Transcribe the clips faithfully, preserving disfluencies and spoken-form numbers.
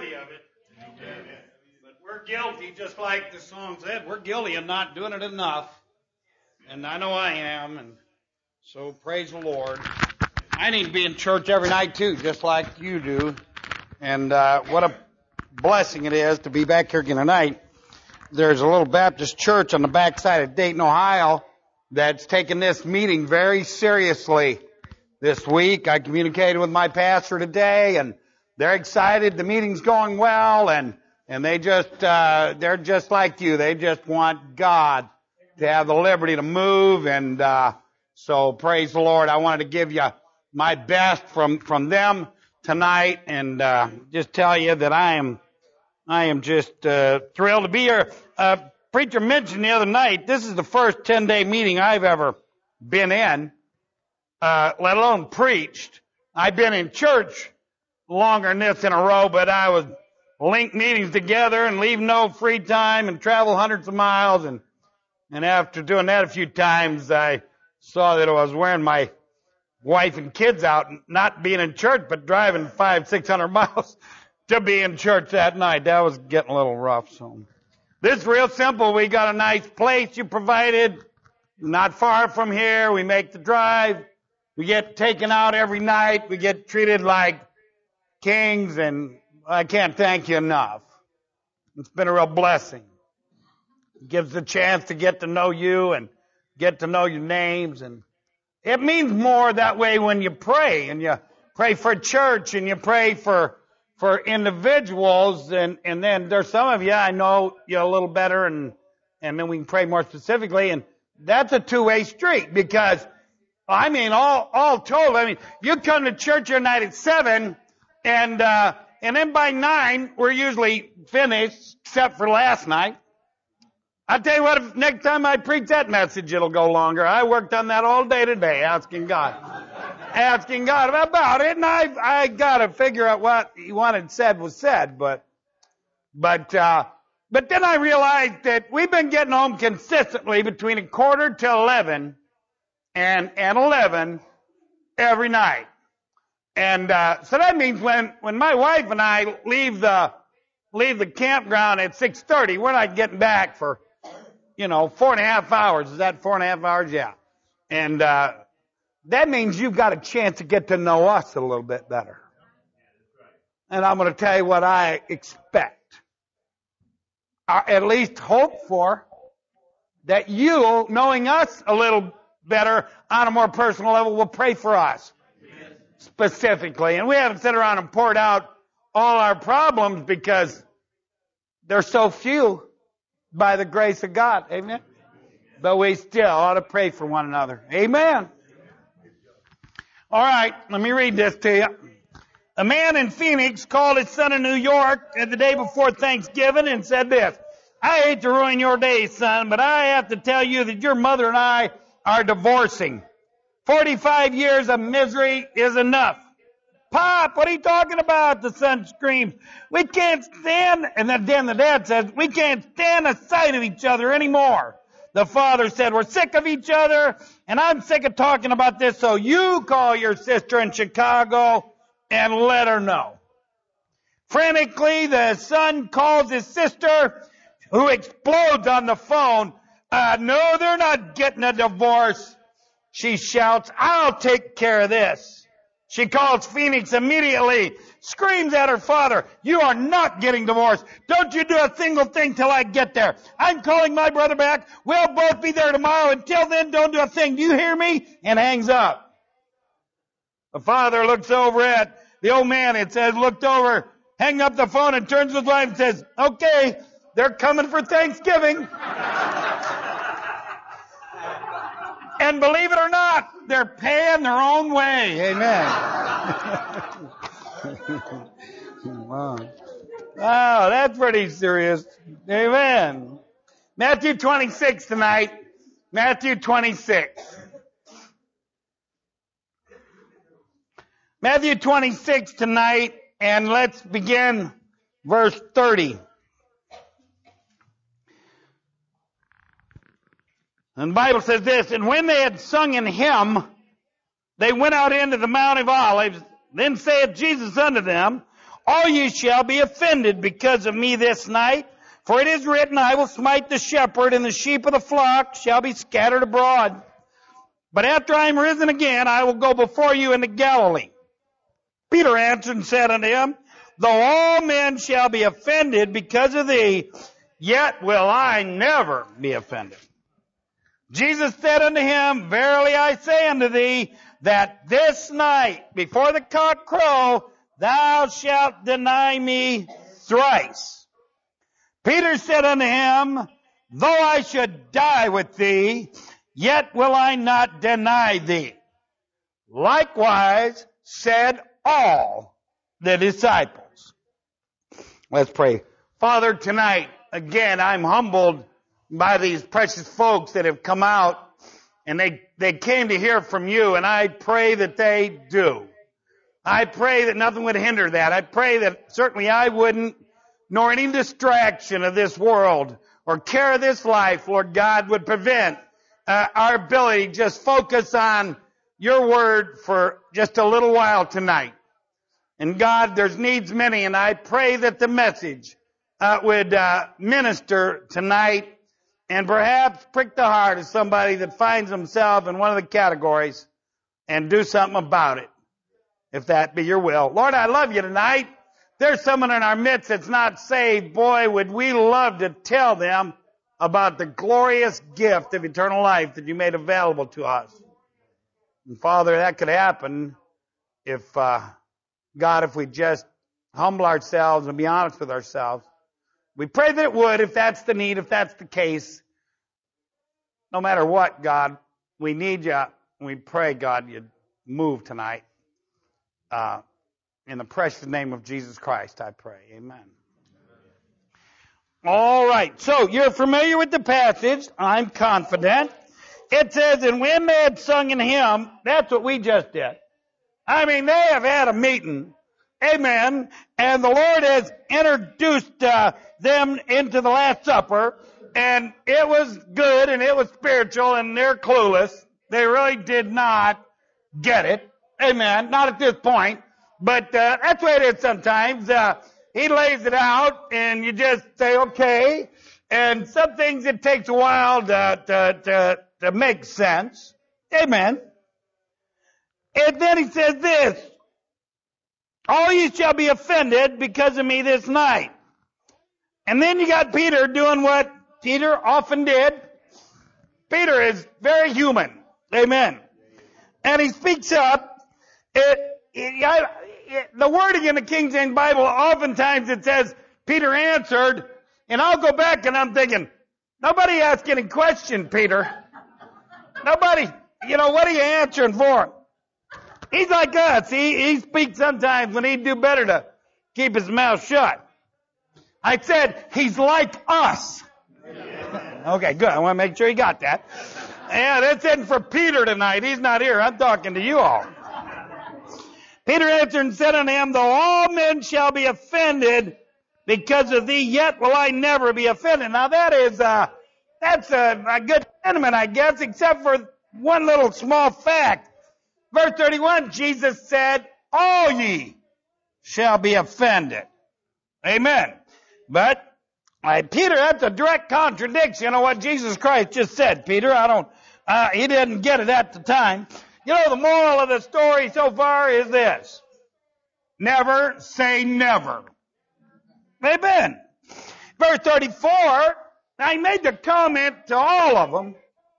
worthy of it. But we're guilty, just like the song said. We're guilty of not doing it enough. And I know I am. And so praise the Lord. I need to be in church every night too, just like you do. And uh, what a blessing it is to be back here again tonight. There's a little Baptist church on the backside of Dayton, Ohio, that's taken this meeting very seriously this week. I communicated with my pastor today, and they're excited. The meeting's going well, and and they just uh, they're just like you. They just want God to have the liberty to move, and uh, so praise the Lord. I wanted to give you my best from from them tonight, and uh, just tell you that I am. I am just uh, thrilled to be here. Uh, preacher mentioned the other night, this is the first ten-day meeting I've ever been in, uh, let alone preached. I've been in church longer than this in a row, but I was link meetings together and leave no free time and travel hundreds of miles. And, and after doing that a few times, I saw that I was wearing my wife and kids out, not being in church, but driving five, six hundred miles to be in church that night. That was getting a little rough. So this is real simple. We got a nice place you provided, not far from here. We make the drive. We get taken out every night. We get treated like kings, and I can't thank you enough. It's been a real blessing. It gives the chance to get to know you and get to know your names, and it means more that way when you pray, and you pray for church, and you pray for for individuals, and, and then there's some of you, I know you a little better, and, and then we can pray more specifically, and that's a two-way street, because, I mean, all, all told, I mean, you come to church your night at seven, and, uh, and then by nine, we're usually finished, except for last night. I'll tell you what, if next time I preach that message, it'll go longer. I worked on that all day today, asking God. Asking God about it, and I I got to figure out what he wanted said was said, but but uh, but then I realized that we've been getting home consistently between a quarter to eleven and and eleven every night, and uh, so that means when when my wife and I leave the leave the campground at six thirty, we're not getting back for you know four and a half hours. Is that four and a half hours? Yeah, and. uh That means you've got a chance to get to know us a little bit better. And I'm going to tell you what I expect. Or at least hope for. That you, knowing us a little better on a more personal level, will pray for us. Specifically. And we haven't sat around and poured out all our problems because they're so few by the grace of God. Amen? But we still ought to pray for one another. Amen. All right, let me read this to you. A man in Phoenix called his son in New York the day before Thanksgiving and said this, I hate to ruin your day, son, but I have to tell you that your mother and I are divorcing. forty-five years of misery is enough. Pop, what are you talking about? The son screams. We can't stand, and then the dad says, we can't stand the sight of each other anymore. The father said, we're sick of each other, and I'm sick of talking about this, so you call your sister in Chicago and let her know. Frantically, the son calls his sister, who explodes on the phone. Uh, no, they're not getting a divorce. She shouts, I'll take care of this. She calls Phoenix immediately, screams at her father, you are not getting divorced. Don't you do a single thing till I get there. I'm calling my brother back. We'll both be there tomorrow. Until then, don't do a thing. Do you hear me? And hangs up. The father looks over at the old man. It says, looked over, hang up the phone, and turns to his wife and says, okay, they're coming for Thanksgiving. And believe it or not, they're paying their own way. Amen. Wow. Wow, that's pretty serious. Amen. Matthew twenty-six tonight. Matthew twenty-six. Matthew twenty-six tonight, and let's begin verse thirty. And the Bible says this, and when they had sung an hymn, they went out into the Mount of Olives. Then saith Jesus unto them, all ye shall be offended because of me this night. For it is written, I will smite the shepherd, and the sheep of the flock shall be scattered abroad. But after I am risen again, I will go before you into Galilee. Peter answered and said unto him, though all men shall be offended because of thee, yet will I never be offended. Jesus said unto him, verily I say unto thee, that this night, before the cock crow, thou shalt deny me thrice. Peter said unto him, though I should die with thee, yet will I not deny thee. Likewise said all the disciples. Let's pray. Father, tonight, again, I'm humbled by these precious folks that have come out, and they, they came to hear from you, and I pray that they do. I pray that nothing would hinder that. I pray that certainly I wouldn't, nor any distraction of this world or care of this life, Lord God, would prevent uh, our ability to just focus on your word for just a little while tonight. And God, there's needs many, and I pray that the message uh, would uh, minister tonight and perhaps prick the heart of somebody that finds himself in one of the categories and do something about it, if that be your will. Lord, I love you tonight. There's someone in our midst that's not saved. Boy, would we love to tell them about the glorious gift of eternal life that you made available to us. And Father, that could happen if, uh, God, if we just humble ourselves and be honest with ourselves. We pray that it would, if that's the need, if that's the case. No matter what, God, we need you. And we pray, God, you'd move tonight. Uh, in the precious name of Jesus Christ, I pray. Amen. All right. So you're familiar with the passage. I'm confident. It says, and when they had sung an hymn, that's what we just did. I mean, they have had a meeting. Amen. And the Lord has introduced uh, them into the Last Supper, and it was good, and it was spiritual, and they're clueless. They really did not get it. Amen. Not at this point. But uh, that's the way it is sometimes. Uh, he lays it out, and you just say, okay. And some things it takes a while to, to, to, to make sense. Amen. And then he says this, all ye shall be offended because of me this night. And then you got Peter doing what Peter often did. Peter is very human. Amen. And he speaks up. It, it, I, it, the wording in the King James Bible, oftentimes it says, Peter answered. And I'll go back and I'm thinking, nobody asked any question, Peter. Nobody, you know, what are you answering for? He's like us. He, he speaks sometimes when he'd do better to keep his mouth shut. I said, he's like us. Okay, good. I want to make sure you got that. Yeah, that's it for Peter tonight. He's not here. I'm talking to you all. Peter answered and said unto him, though all men shall be offended because of thee, yet will I never be offended. Now that is, uh, that's a, a good sentiment, I guess, except for one little small fact. Verse thirty-one, Jesus said, all ye shall be offended. Amen. But, uh, Peter, that's a direct contradiction of what Jesus Christ just said, Peter. I don't, uh, he didn't get it at the time. You know, the moral of the story so far is this. Never say never. Amen. Verse thirty-four, now he made the comment to all of them.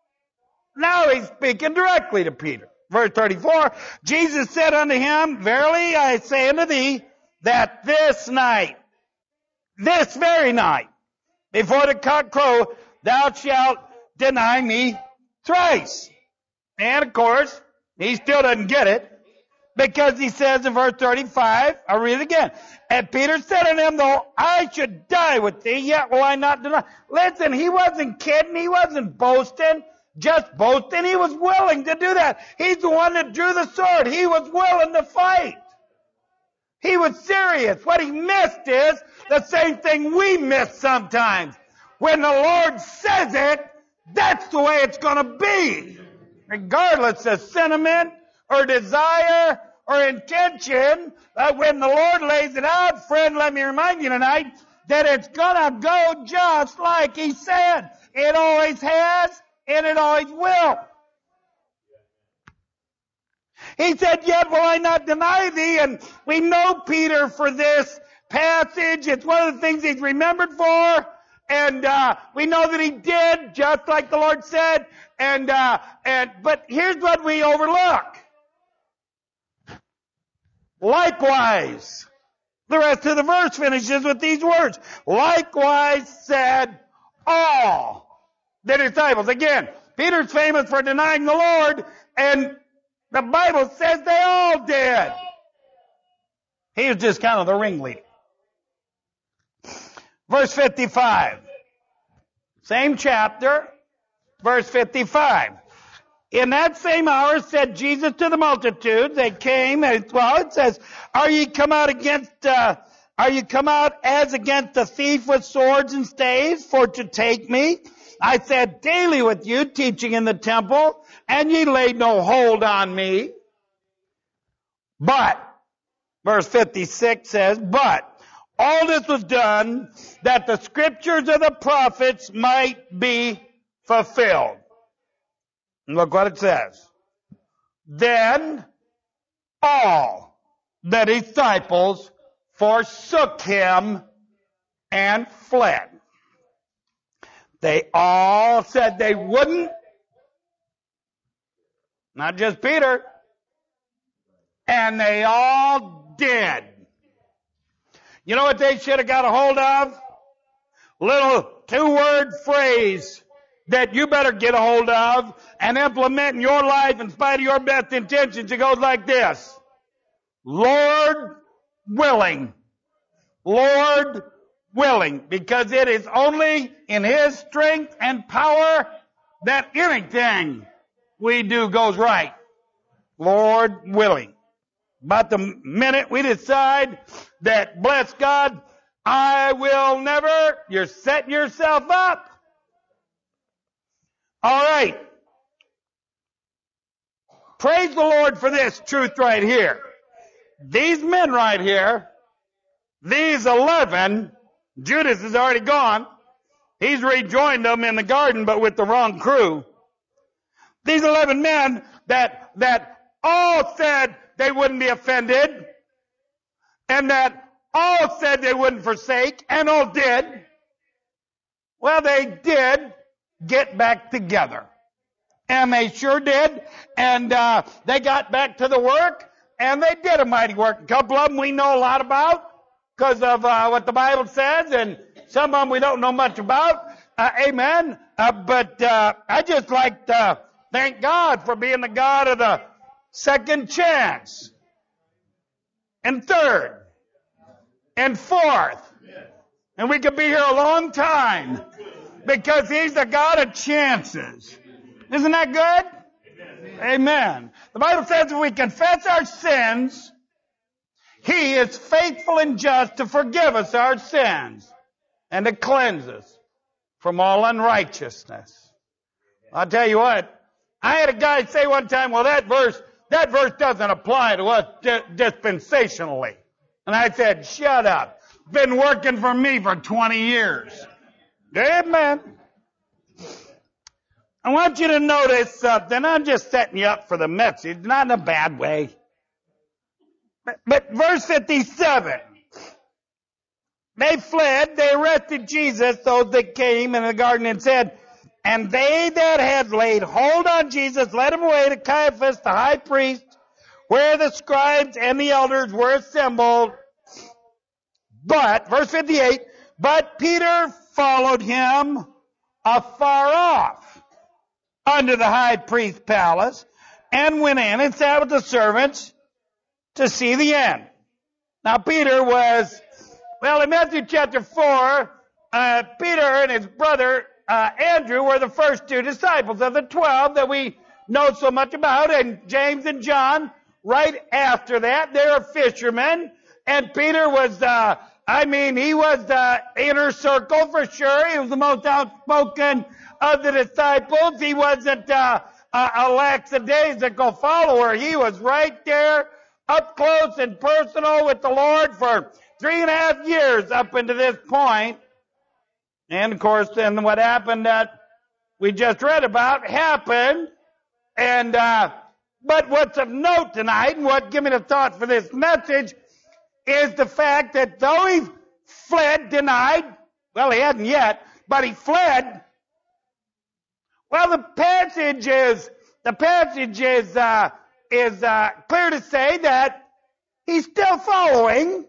Now he's speaking directly to Peter. Verse thirty-four, Jesus said unto him, verily I say unto thee, that this night, this very night, before the cock crow, thou shalt deny me thrice. And of course, he still doesn't get it, because he says in verse thirty-five, I'll read it again. And Peter said unto him, though I should die with thee, yet will I not deny. Listen, he wasn't kidding, he wasn't boasting. Just boasting, he was willing to do that. He's the one that drew the sword. He was willing to fight. He was serious. What he missed is the same thing we miss sometimes. When the Lord says it, that's the way it's going to be. Regardless of sentiment or desire or intention, uh, when the Lord lays it out, friend, let me remind you tonight that it's gonna go just like He said. It always has, and it always will. He said, yet will I not deny thee. And we know Peter for this passage. It's one of the things he's remembered for. And uh, we know that he did, just like the Lord said. And uh, and but here's what we overlook. Likewise, the rest of the verse finishes with these words. Likewise said all the disciples. Again, Peter's famous for denying the Lord, and the Bible says they all did. He was just kind of the ringleader. Verse fifty-five. Same chapter, verse fifty-five. In that same hour said Jesus to the multitude, they came, and well, it says, are ye come out against, uh, are ye come out as against a thief with swords and staves for to take me? I sat daily with you, teaching in the temple, and ye laid no hold on me. But, verse fifty-six says, but all this was done that the scriptures of the prophets might be fulfilled. And look what it says. Then all the disciples forsook him and fled. They all said they wouldn't. Not just Peter. And they all did. You know what they should have got a hold of? Little two-word phrase that you better get a hold of and implement in your life in spite of your best intentions. It goes like this. Lord willing. Lord willing. Because it is only in His strength and power that anything we do goes right. Lord willing. But the minute we decide that, bless God, I will never, you're setting yourself up. All right. Praise the Lord for this truth right here. These men right here, these eleven, Judas is already gone. He's rejoined them in the garden, but with the wrong crew. These eleven men that, that all said they wouldn't be offended, and that all said they wouldn't forsake, and all did. Well, they did get back together. And they sure did. And uh, they got back to the work, and they did a mighty work. A couple of them we know a lot about because of uh, what the Bible says, and some of them we don't know much about. Uh, amen. Uh, but uh, I just like to thank God for being the God of the second chance, and third, and fourth. And we could be here a long time because He's the God of chances. Isn't that good? Amen. Amen. The Bible says if we confess our sins, He is faithful and just to forgive us our sins and to cleanse us from all unrighteousness. I'll tell you what, I had a guy say one time, well, that verse That verse doesn't apply to us dispensationally. And I said, shut up. Been working for me for twenty years. Amen. I want you to notice something. I'm just setting you up for the message, not in a bad way. But, but verse fifty-seven. They fled. They arrested Jesus, those that came in the garden, and said, and they that had laid hold on Jesus led him away to Caiaphas, the high priest, where the scribes and the elders were assembled. But, verse fifty-eight, but Peter followed him afar off unto the high priest's palace, and went in and sat with the servants to see the end. Now Peter was, well, in Matthew chapter four, uh, Peter and his brother Uh, Andrew were the first two disciples of the twelve that we know so much about, and James and John right after that. They were fishermen, and Peter was, uh, I mean, he was the inner circle for sure. He was the most outspoken of the disciples. He wasn't uh, a, a lackadaisical follower. He was right there up close and personal with the Lord for three and a half years up into this point. And of course, then what happened that we just read about happened. And, uh, but what's of note tonight, and what gave me the thought for this message, is the fact that though he fled, denied, well, he hadn't yet, but he fled. Well, the passage is, the passage is, uh, is, uh, clear to say that he's still following.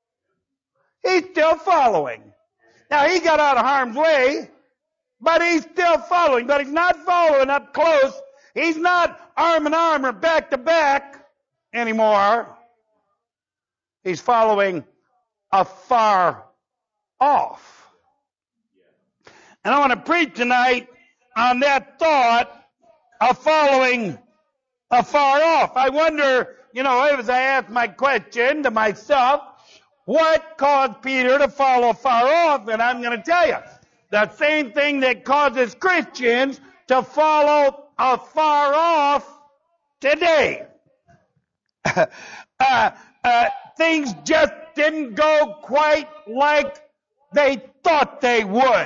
He's still following. Now, he got out of harm's way, but he's still following. But he's not following up close. He's not arm in arm or back to back anymore. He's following afar off. And I want to preach tonight on that thought of following afar off. I wonder, you know, as I ask my question to myself, what caused Peter to follow far off? And I'm going to tell you, the same thing that causes Christians to follow afar off today. uh, uh, things just didn't go quite like they thought they would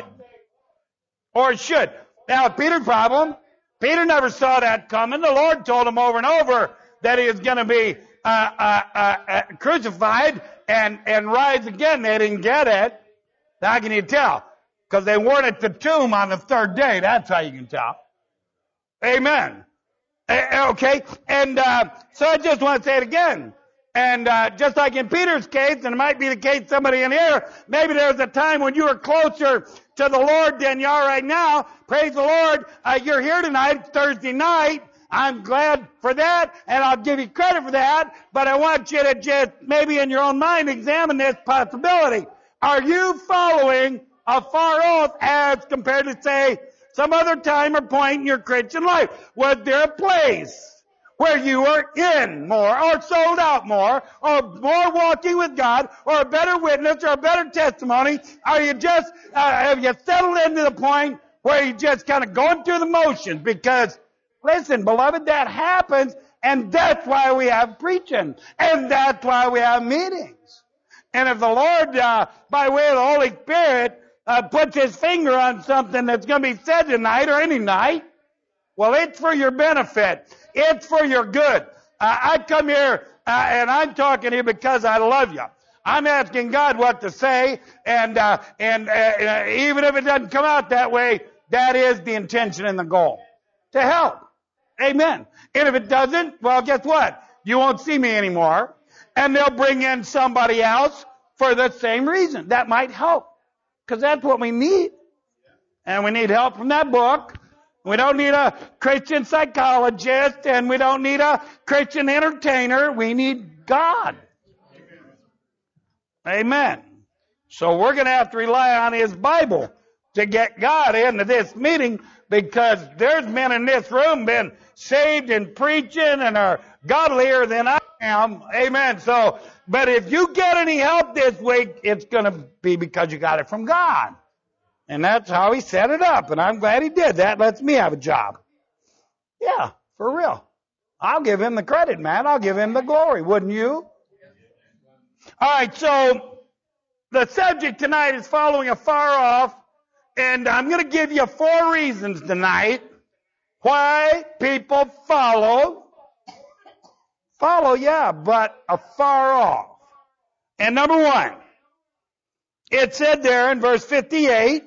or should. Now, Peter's problem, Peter never saw that coming. The Lord told him over and over that he was going to be uh, uh, uh, uh, crucified and, and rise again. They didn't get it. How can you tell? Because they weren't at the tomb on the third day. That's how you can tell. Amen. Uh, okay? And uh, so I just want to say it again. And uh, just like in Peter's case, and it might be the case somebody in here, maybe there was a time when you were closer to the Lord than you are right now. Praise the Lord. Uh, you're here tonight. It's Thursday night. I'm glad for that, and I'll give you credit for that. But I want you to just maybe in your own mind examine this possibility. Are you following afar off as compared to, say, some other time or point in your Christian life? Was there a place where you were in more, or sold out more, or more walking with God, or a better witness, or a better testimony? Are you just, uh, have you settled into the point where you're just kind of going through the motions? Because, listen, beloved, that happens, and that's why we have preaching, and that's why we have meetings. And if the Lord, uh, by way of the Holy Spirit, uh, puts his finger on something that's going to be said tonight or any night, well, it's for your benefit. It's for your good. Uh, I come here, uh, and I'm talking to you because I love you. I'm asking God what to say, and uh, and uh, even if it doesn't come out that way, that is the intention and the goal. To help. Amen. And if it doesn't, well, guess what? You won't see me anymore, and they'll bring in somebody else for the same reason. That might help, because that's what we need. And we need help from that book. We don't need a Christian psychologist, and we don't need a Christian entertainer. We need God. Amen. Amen. So we're going to have to rely on his Bible to get God into this meeting, because there's men in this room been saved and preaching and are godlier than I am. Amen. So, but if you get any help this week, it's going to be because you got it from God. And that's how he set it up. And I'm glad he did. That lets me have a job. Yeah, for real. I'll give him the credit, man. I'll give him the glory. Wouldn't you? All right, so the subject tonight is following afar off. And I'm going to give you four reasons tonight why people follow. Follow, yeah, but afar off. And number one, it said there in verse fifty-eight,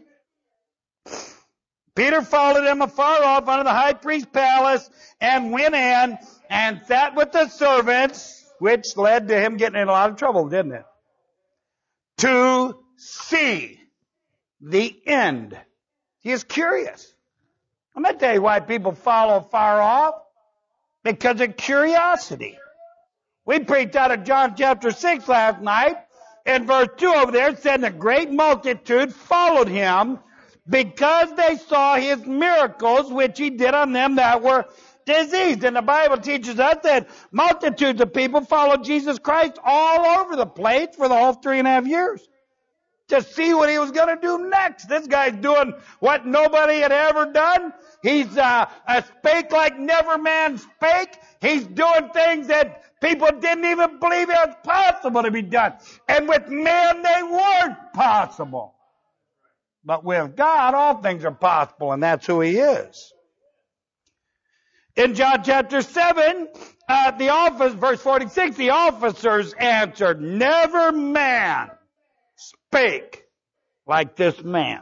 Peter followed him afar off unto the high priest's palace and went in and sat with the servants, which led to him getting in a lot of trouble, didn't it? To see the end. He is curious. I'm going to tell you why people follow far off. Because of curiosity. We preached out of John chapter six last night. In verse two over there, it said, a great multitude followed him because they saw his miracles, which he did on them that were diseased. And the Bible teaches us that multitudes of people followed Jesus Christ all over the place for the whole three and a half years to see what he was going to do next. This guy's doing what nobody had ever done. He's uh, a spake like never man spake. He's doing things that People didn't even believe it was possible to be done. And with men, they weren't possible. But with God, all things are possible, and that's who He is. In John chapter seven, uh, the office, verse forty-six, the officers answered, never man spake like this man.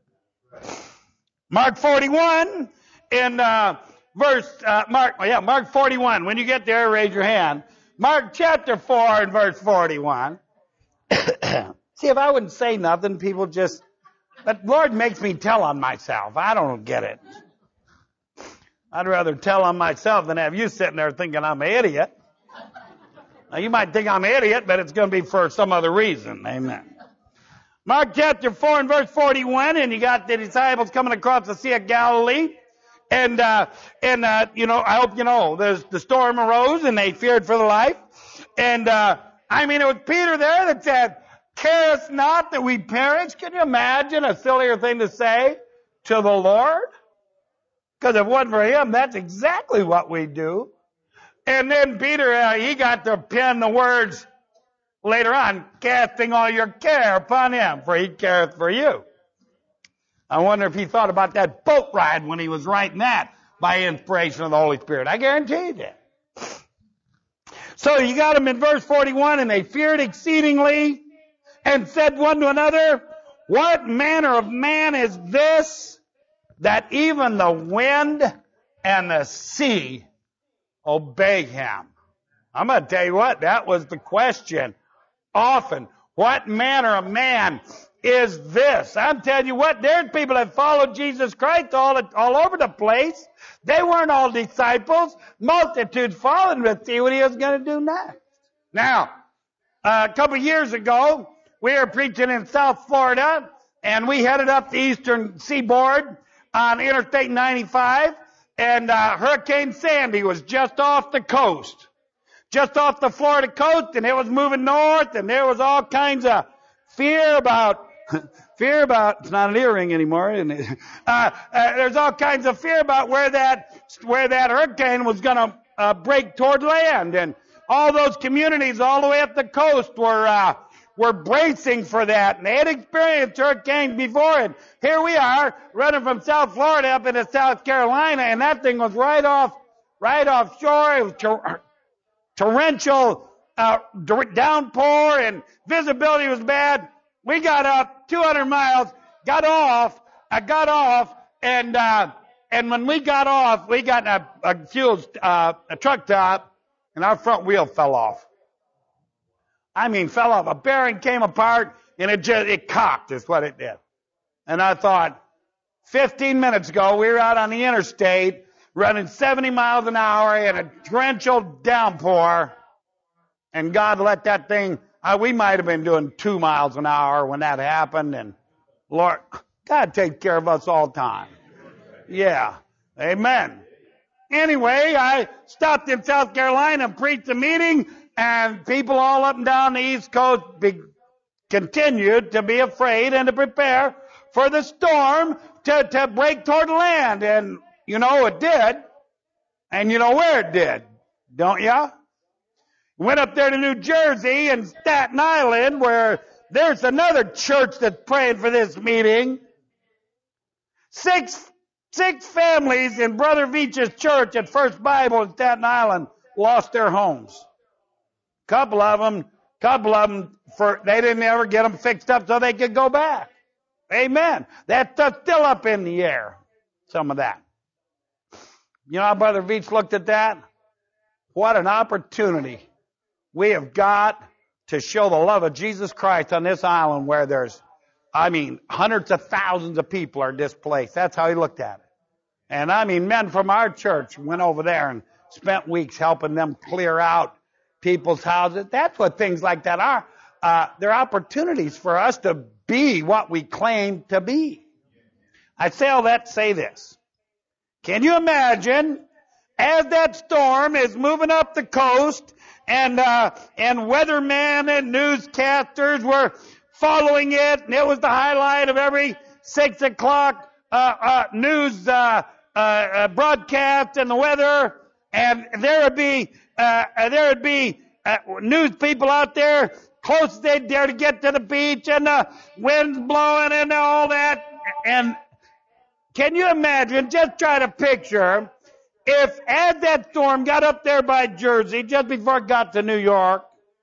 Mark forty-one, in uh, verse, uh, Mark, yeah, Mark forty-one. When you get there, raise your hand. Mark chapter four and verse forty-one. See, if I wouldn't say nothing, people just, but Lord makes me tell on myself. I don't get it. I'd rather tell on myself than have you sitting there thinking I'm an idiot. Now, you might think I'm an idiot, but it's going to be for some other reason. Amen. Mark chapter four and verse forty-one, and you got the disciples coming across the Sea of Galilee. And, uh, and, uh, you know, I hope you know, there's, the storm arose and they feared for their life. And, uh, I mean, it was Peter there that said, carest not that we perish. Can you imagine a sillier thing to say to the Lord? Because if it wasn't for Him, that's exactly what we do. And then Peter, uh, he got to pen the words later on, casting all your care upon Him, for He careth for you. I wonder if he thought about that boat ride when he was writing that by inspiration of the Holy Spirit. I guarantee you that. So you got them in verse forty-one, and they feared exceedingly and said one to another, what manner of man is this that even the wind and the sea obey Him? I'm going to tell you what, that was the question often. What manner of man is this? I'm telling you what, there's people that followed Jesus Christ all, all over the place. They weren't all disciples. Multitudes followed Him to see what He was going to do next. Now, uh, a couple of years ago, we were preaching in South Florida, and we headed up the eastern seaboard on Interstate ninety-five, and uh, Hurricane Sandy was just off the coast, just off the Florida coast, and it was moving north, and there was all kinds of fear about, fear about, it's not an earring anymore, isn't it? Uh, uh, there's all kinds of fear about where that, where that hurricane was going to uh, break toward land, and all those communities all the way up the coast were, uh, were bracing for that, and they had experienced hurricanes before, and here we are, running from South Florida up into South Carolina, and that thing was right off, right offshore. It was tor- torrential, uh, downpour, and visibility was bad. We got up two hundred miles, got off, I got off, and, uh, and when we got off, we got a, a fuel, uh, a truck top, and our front wheel fell off. I mean, fell off. A bearing came apart, and it just, it cocked is what it did. And I thought, fifteen minutes ago, we were out on the interstate, running seventy miles an hour in a torrential downpour, and God let that thing, uh, we might have been doing two miles an hour when that happened, and Lord, God takes care of us all the time. Yeah. Amen. Anyway, I stopped in South Carolina and preached a meeting, and people all up and down the East Coast be, continued to be afraid and to prepare for the storm to, to break toward land. And you know it did. And you know where it did, don't ya? Went up there to New Jersey and Staten Island, where there's another church that's praying for this meeting. Six, six families in Brother Veach's church at First Bible in Staten Island lost their homes. Couple of them, couple of them, for, they didn't ever get them fixed up so they could go back. Amen. That stuff's still up in the air. Some of that. You know how Brother Veach looked at that? What an opportunity we have got to show the love of Jesus Christ on this island where there's, I mean, hundreds of thousands of people are displaced. That's how he looked at it. And I mean, men from our church went over there and spent weeks helping them clear out people's houses. That's what things like that are. Uh, they're opportunities for us to be what we claim to be. I say all that to say this. Can you imagine as that storm is moving up the coast and, uh, and weathermen and newscasters were following it, and it was the highlight of every six o'clock, uh, uh, news, uh, uh, uh broadcast and the weather, and there would be uh, there would be uh, news people out there close as they dare to get to the beach, and the wind's blowing and all that. And can you imagine, just try to picture, if as that storm got up there by Jersey, just before it got to New York,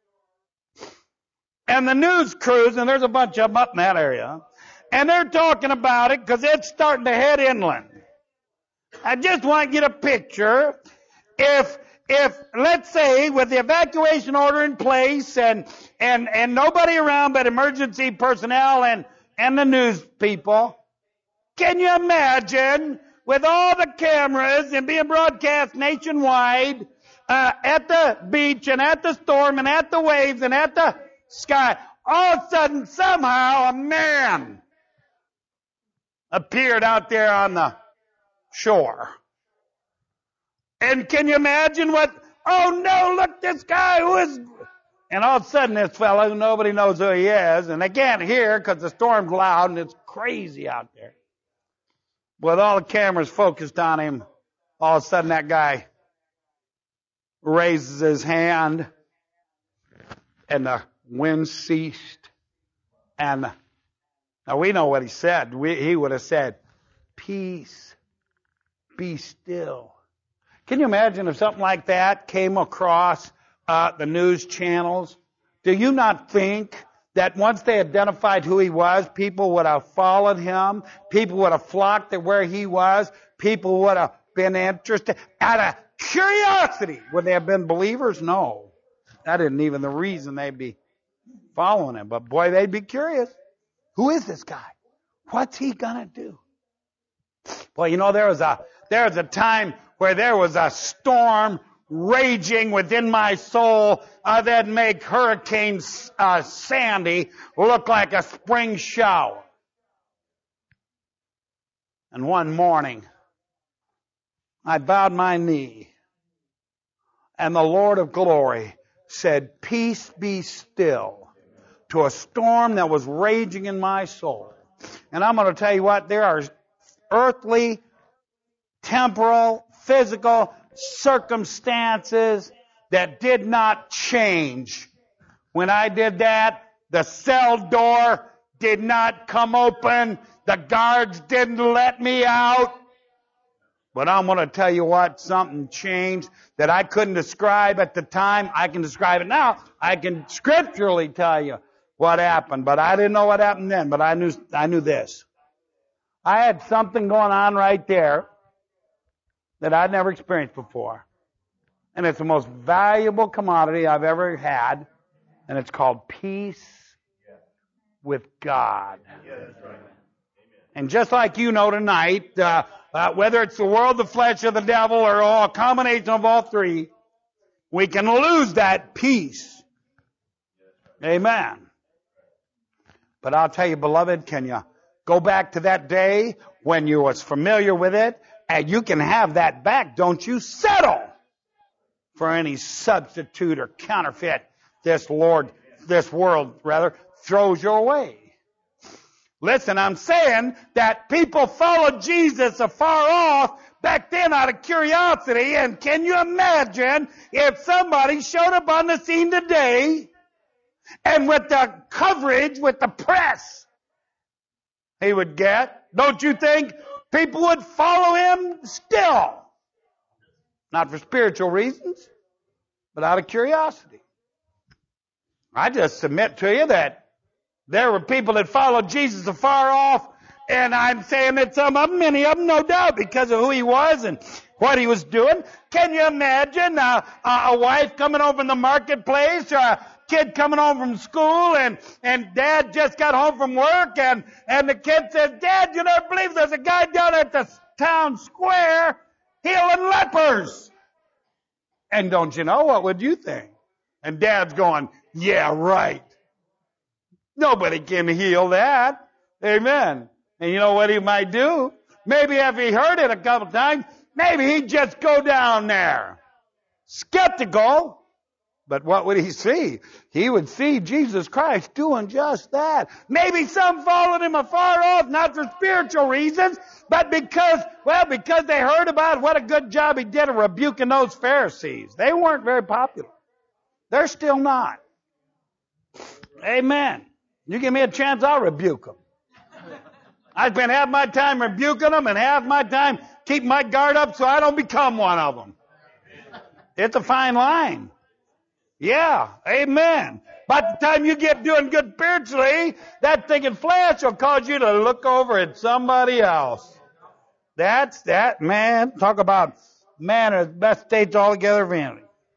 and the news crews, and there's a bunch of them up in that area, and they're talking about it because it's starting to head inland. I just want to get a picture. If, if, let's say, with the evacuation order in place and, and, and nobody around but emergency personnel and, and the news people, can you imagine with all the cameras and being broadcast nationwide, uh, at the beach and at the storm and at the waves and at the sky, all of a sudden somehow a man appeared out there on the shore. And can you imagine what, oh no, look, this guy who is, and all of a sudden this fellow who nobody knows who he is, and they can't hear because the storm's loud and it's crazy out there. With all the cameras focused on him, all of a sudden that guy raises his hand and the wind ceased. And now we know what he said. We, he would have said, peace, be still. Can you imagine if something like that came across uh, the news channels? Do you not think that once they identified who he was, people would have followed him, people would have flocked to where he was, people would have been interested out of curiosity? Would they have been believers? No. That isn't even the reason they'd be following him. But boy, they'd be curious. Who is this guy? What's he gonna do? Well, you know, there was a, there was a time where there was a storm raging within my soul uh, that make Hurricane uh, Sandy look like a spring shower. And one morning, I bowed my knee, and the Lord of glory said, peace be still, to a storm that was raging in my soul. And I'm going to tell you what, there are earthly, temporal, physical circumstances that did not change. When I did that, the cell door did not come open. The guards didn't let me out. But I'm going to tell you what, something changed that I couldn't describe at the time. I can describe it now. I can scripturally tell you what happened, but I didn't know what happened then, but I knew, I knew this. I had something going on right there that I'd never experienced before. And it's the most valuable commodity I've ever had, and it's called peace with God. And just like you know tonight, uh, uh, whether it's the world, the flesh, or the devil, or all, a combination of all three, we can lose that peace. Amen. But I'll tell you, beloved, can you go back to that day when you was familiar with it, and you can have that back. Don't you settle for any substitute or counterfeit this Lord, this world rather, throws your way. Listen, I'm saying that people followed Jesus afar off back then out of curiosity, and can you imagine if somebody showed up on the scene today and with the coverage, with the press he would get, don't you think people would follow him still? Not for spiritual reasons, but out of curiosity. I just submit to you that there were people that followed Jesus afar off, and I'm saying that some of them, many of them, no doubt, because of who he was and what he was doing. Can you imagine a, a wife coming home from the marketplace, or a kid coming home from school, and, and dad just got home from work, and, and the kid says, Dad, you never believe there's a guy down at the town square healing lepers. And don't you know, what would you think? And Dad's going, yeah, right. Nobody can heal that. Amen. And you know what he might do? Maybe if he heard it a couple times, maybe he'd just go down there. Skeptical, But what would he see? He would see Jesus Christ doing just that. Maybe some followed him afar off, not for spiritual reasons, but because, well, because they heard about what a good job he did of rebuking those Pharisees. They weren't very popular. They're still not. Amen. You give me a chance, I'll rebuke them. I spend half my time rebuking them and half my time keeping my guard up so I don't become one of them. It's a fine line. Yeah, amen. By the time you get doing good spiritually, that thinking flesh will cause you to look over at somebody else. That's that, man. Talk about manners, best states altogether vanity.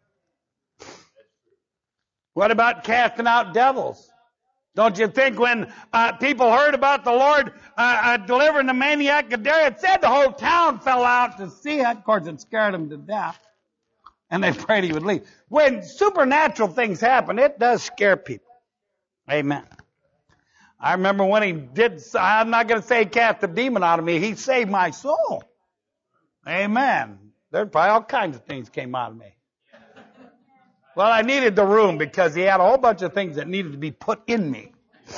What about casting out devils? Don't you think when uh, people heard about the Lord uh, uh, delivering the maniac Gadara, it said the whole town fell out to see it. Of course, it scared them to death. And they prayed he would leave. When supernatural things happen, it does scare people. Amen. I remember when he did, I'm not going to say he cast a demon out of me. He saved my soul. Amen. There's probably all kinds of things came out of me. Well, I needed the room because he had a whole bunch of things that needed to be put in me.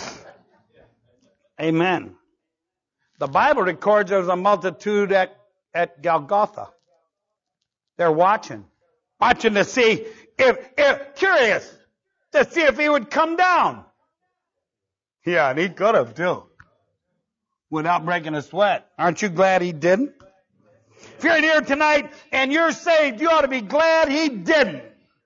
Amen. The Bible records there was a multitude at, at Golgotha. They're watching. Watching to see if, if, curious, to see if he would come down. Yeah, and he could have too. Without breaking a sweat. Aren't you glad he didn't? If you're in here tonight and you're saved, you ought to be glad he didn't.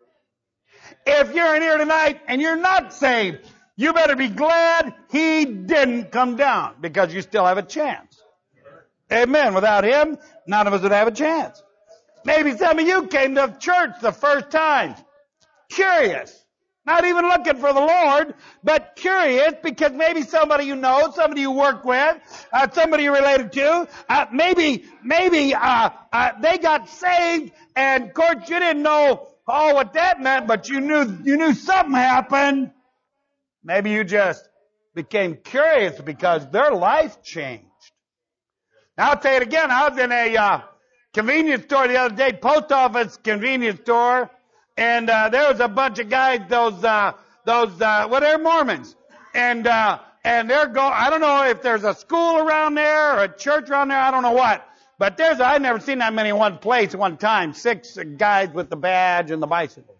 If you're in here tonight and you're not saved, you better be glad he didn't come down because you still have a chance. Amen. Without him, none of us would have a chance. Maybe some of you came to church the first time. Curious. Not even looking for the Lord, but curious because maybe somebody you know, somebody you work with, uh, somebody you're related to, uh, maybe, maybe, uh, uh, they got saved and of course you didn't know all what that meant, but you knew, you knew something happened. Maybe you just became curious because their life changed. Now I'll say it again. I was in a, uh, convenience store the other day, post office convenience store, and uh, there was a bunch of guys, those, uh, those, uh, well, they're Mormons, and uh, and they're go. I don't know if there's a school around there or a church around there. I don't know what, but there's. I've never seen that many in one place at one time. Six guys with the badge and the bicycles.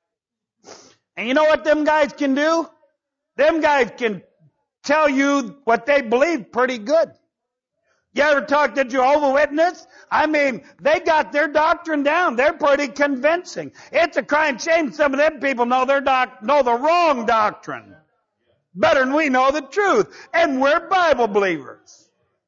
And you know what them guys can do? Them guys can tell you what they believe pretty good. You ever talk to Jehovah's Witness? I mean, they got their doctrine down. They're pretty convincing. It's a crying shame some of them people know their doc, know the wrong doctrine better than we know the truth. And we're Bible believers.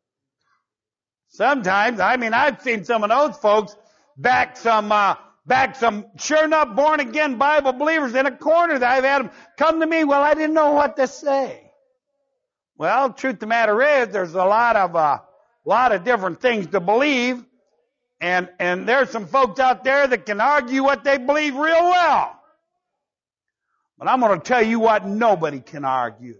Sometimes, I mean, I've seen some of those folks back some, uh, back some sure enough born again Bible believers in a corner that I've had them come to me. Well, I didn't know what to say. Well, truth of the matter is, there's a lot of, uh, A lot of different things to believe. And, and there's some folks out there that can argue what they believe real well. But I'm going to tell you what nobody can argue.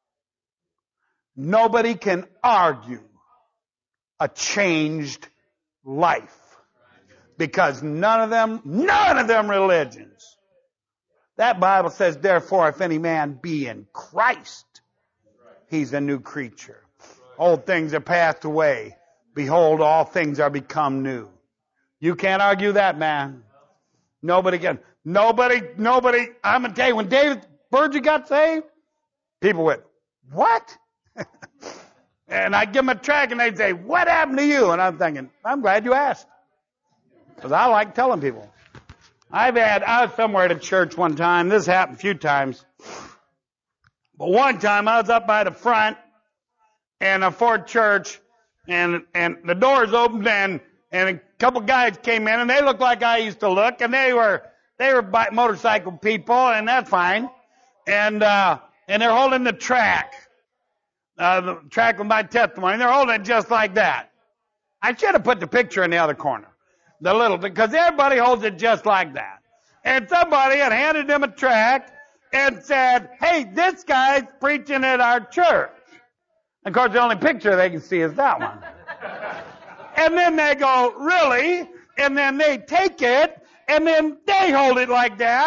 Nobody can argue a changed life. Because none of them, none of them religions. That Bible says, therefore, if any man be in Christ, he's a new creature. Old things are passed away. Behold, all things are become new. You can't argue that, man. Nobody can. Nobody, nobody. I'm going to tell you, when David Burgess got saved, people went, what? And I'd give them a track and they'd say, what happened to you? And I'm thinking, I'm glad you asked. Because I like telling people. I've had, I was somewhere at a church one time. This happened a few times. But one time I was up by the front in a Ford church, and and the doors opened, and and a couple guys came in, and they looked like I used to look, and they were they were bi- motorcycle people, and that's fine, and uh, and they're holding the track, uh, the track with my testimony. They're holding it just like that. I should have put the picture in the other corner, the little, because everybody holds it just like that. And somebody had handed them a track and said, "Hey, this guy's preaching at our church." Of course, the only picture they can see is that one. And then they go, really? And then they take it, and then they hold it like that.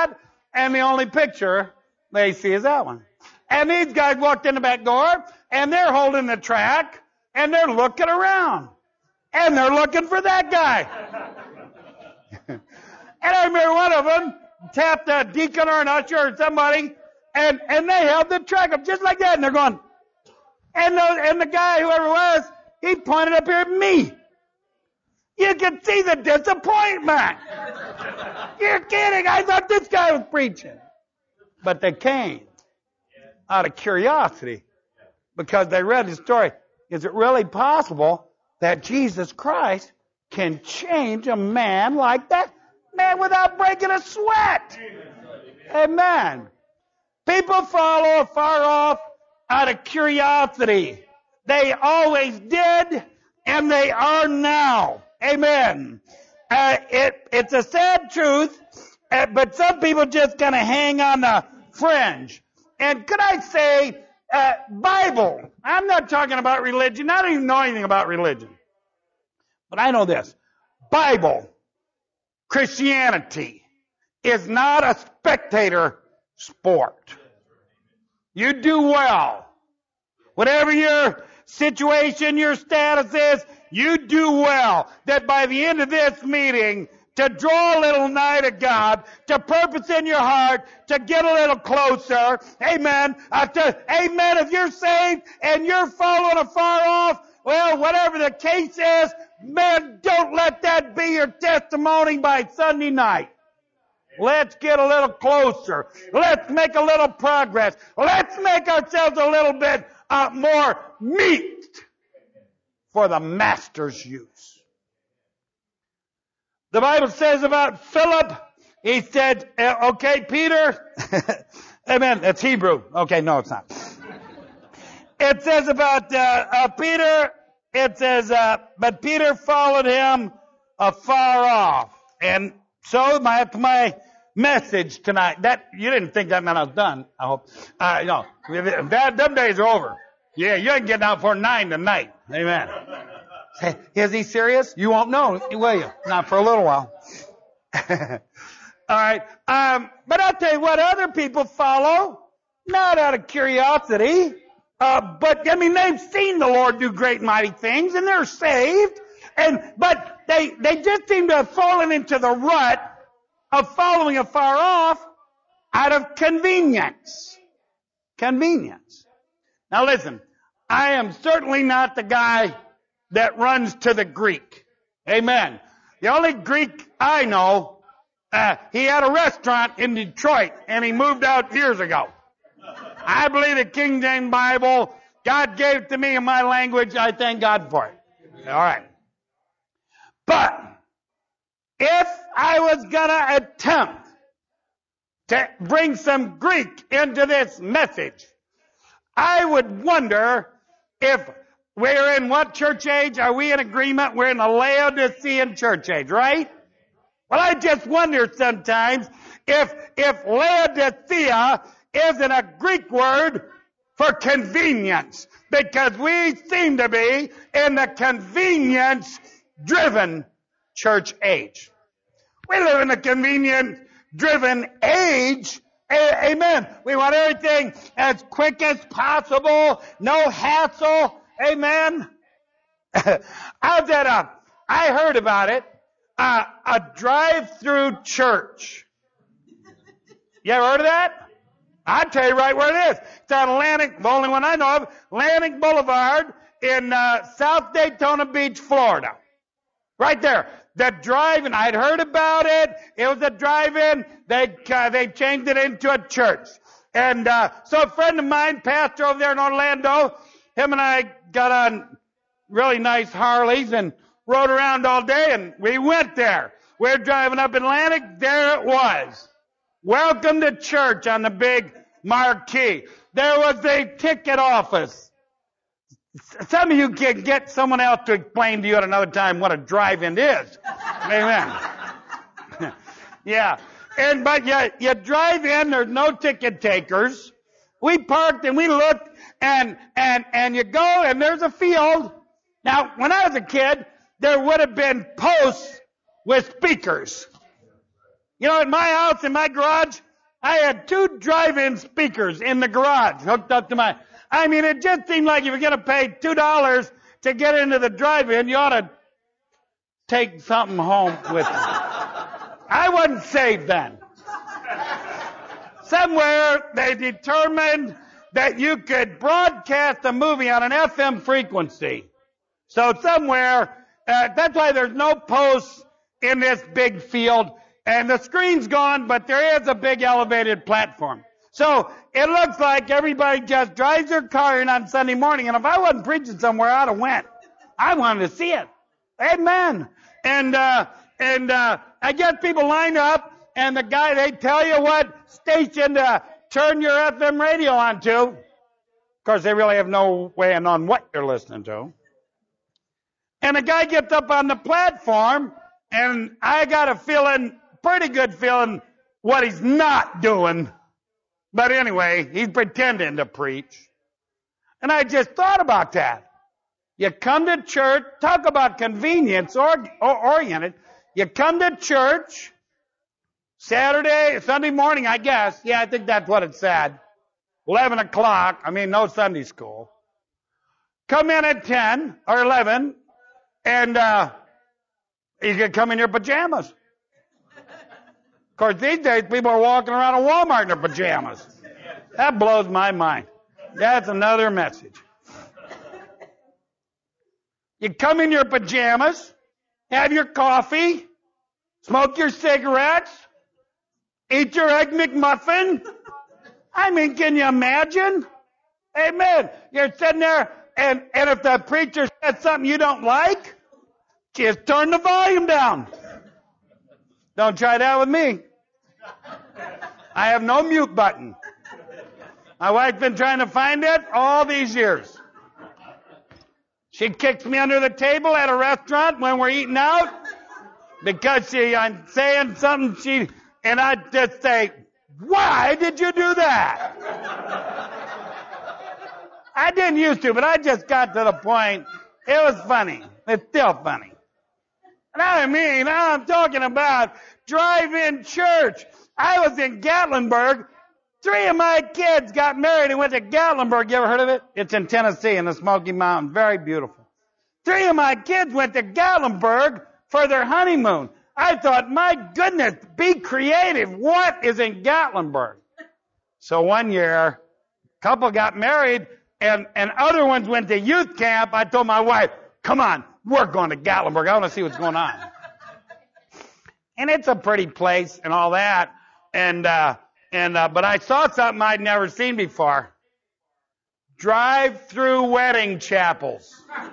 and the only picture they see is that one. And these guys walked in the back door, and they're holding the track, and they're looking around. And they're looking for that guy. And I remember one of them tapped a deacon or an usher or somebody, and, and they held the track up just like that, and they're going. And the, and the guy, whoever it was, he pointed up here at me. You could see the disappointment. You're kidding. I thought this guy was preaching. But they came out of curiosity because they read the story. Is it really possible that Jesus Christ can change a man like that? Man, without breaking a sweat. Amen. People follow afar off out of curiosity. They always did, and they are now. Amen. Uh, it, it's a sad truth, uh, but some people just kind of hang on the fringe. And could I say, uh, Bible. I'm not talking about religion. I don't even know anything about religion. But I know this. Bible, Christianity, is not a spectator sport. You do well. Whatever your situation, your status is, you do well. That by the end of this meeting, to draw a little nigh to God, to purpose in your heart, to get a little closer. Amen. Uh, to, amen. If you're saved and you're following afar off, well, whatever the case is, man, don't let that be your testimony by Sunday night. Let's get a little closer. Let's make a little progress. Let's make ourselves a little bit uh, more meat for the Master's use. The Bible says about Philip, he said, uh, okay, Peter, amen, that's Hebrew. Okay, no, it's not. It says about uh, uh, Peter, it says, uh, but Peter followed him afar off. And so my, my message tonight, that, you didn't think that meant I was done, I hope. Uh, no, that, them days are over. Yeah, you ain't getting out before nine tonight. Amen. Is he serious? You won't know, will you? Not for a little while. All right. Um, but I'll tell you what, other people follow, not out of curiosity, uh, but, I mean, they've seen the Lord do great and mighty things, and they're saved, and, but they, they just seem to have fallen into the rut of following afar off out of convenience. Convenience. Now listen, I am certainly not the guy that runs to the Greek. Amen. The only Greek I know, uh, he had a restaurant in Detroit, and he moved out years ago. I believe the King James Bible, God gave it to me in my language. I thank God for it. All right. But if I was going to attempt to bring some Greek into this message, I would wonder if we're in what church age? Are we in agreement? We're in the Laodicean church age, right? Well, I just wonder sometimes if, if Laodicea isn't a Greek word for convenience, because we seem to be in the convenience-driven church age. We live in a convenience-driven age. A- amen. We want everything as quick as possible, no hassle. Amen. How's that up? I heard about it. Uh, a drive-through church. You ever heard of that? I'll tell you right where it is. It's on Atlantic, the only one I know of, Atlantic Boulevard in uh, South Daytona Beach, Florida. Right there. The drive-in, I'd heard about it. It was a drive-in. They uh, they changed it into a church. And uh, so a friend of mine, pastor over there in Orlando, him and I got on really nice Harleys and rode around all day, and we went there. We're driving up Atlantic. There it was. Welcome to church on the big marquee. There was a ticket office. Some of you can get someone else to explain to you at another time what a drive-in is. Amen. Yeah. And, but you, you drive in, there's no ticket takers. We parked and we looked and, and, and you go and there's a field. Now, when I was a kid, there would have been posts with speakers. You know, in my house, in my garage, I had two drive-in speakers in the garage hooked up to my, I mean, it just seemed like if you're going to pay two dollars to get into the drive-in, you ought to take something home with you. I wasn't saved then. Somewhere they determined that you could broadcast a movie on an F M frequency. So somewhere, uh, that's why there's no posts in this big field. And the screen's gone, but there is a big elevated platform. So it looks like everybody just drives their car in on Sunday morning. And if I wasn't preaching somewhere, I'd have went. I wanted to see it. Amen. And, uh, and, uh, I get people lined up, and the guy, they tell you what station to turn your F M radio on to. Of course, they really have no way of knowing what you're listening to. And the guy gets up on the platform, and I got a feeling, pretty good feeling, what he's not doing. But anyway, he's pretending to preach. And I just thought about that. You come to church, talk about convenience or, or oriented. You come to church Saturday, Sunday morning, I guess. Yeah, I think that's what it said. eleven o'clock. I mean, no Sunday school. Come in at ten or eleven, and uh, you can come in your pajamas. Of course, these days, people are walking around in Walmart in their pajamas. That blows my mind. That's another message. You come in your pajamas, have your coffee, smoke your cigarettes, eat your Egg McMuffin. I mean, can you imagine? Amen. You're sitting there, and, and if the preacher said something you don't like, just turn the volume down. Don't try that with me. I have no mute button. My wife's been trying to find it all these years. She kicks me under the table at a restaurant when we're eating out because she, I'm saying something, she, and I just say, why did you do that? I didn't used to, but I just got to the point. It was funny. It's still funny. And I mean, I'm talking about drive-in church. I was in Gatlinburg. Three of my kids got married and went to Gatlinburg. You ever heard of it? It's in Tennessee in the Smoky Mountains. Very beautiful. Three of my kids went to Gatlinburg for their honeymoon. I thought, my goodness, be creative. What is in Gatlinburg? So one year, a couple got married, and, and other ones went to youth camp. I told my wife, come on, we're going to Gatlinburg. I want to see what's going on. And it's a pretty place and all that. And, uh, and, uh, but I saw something I'd never seen before. Drive-through wedding chapels.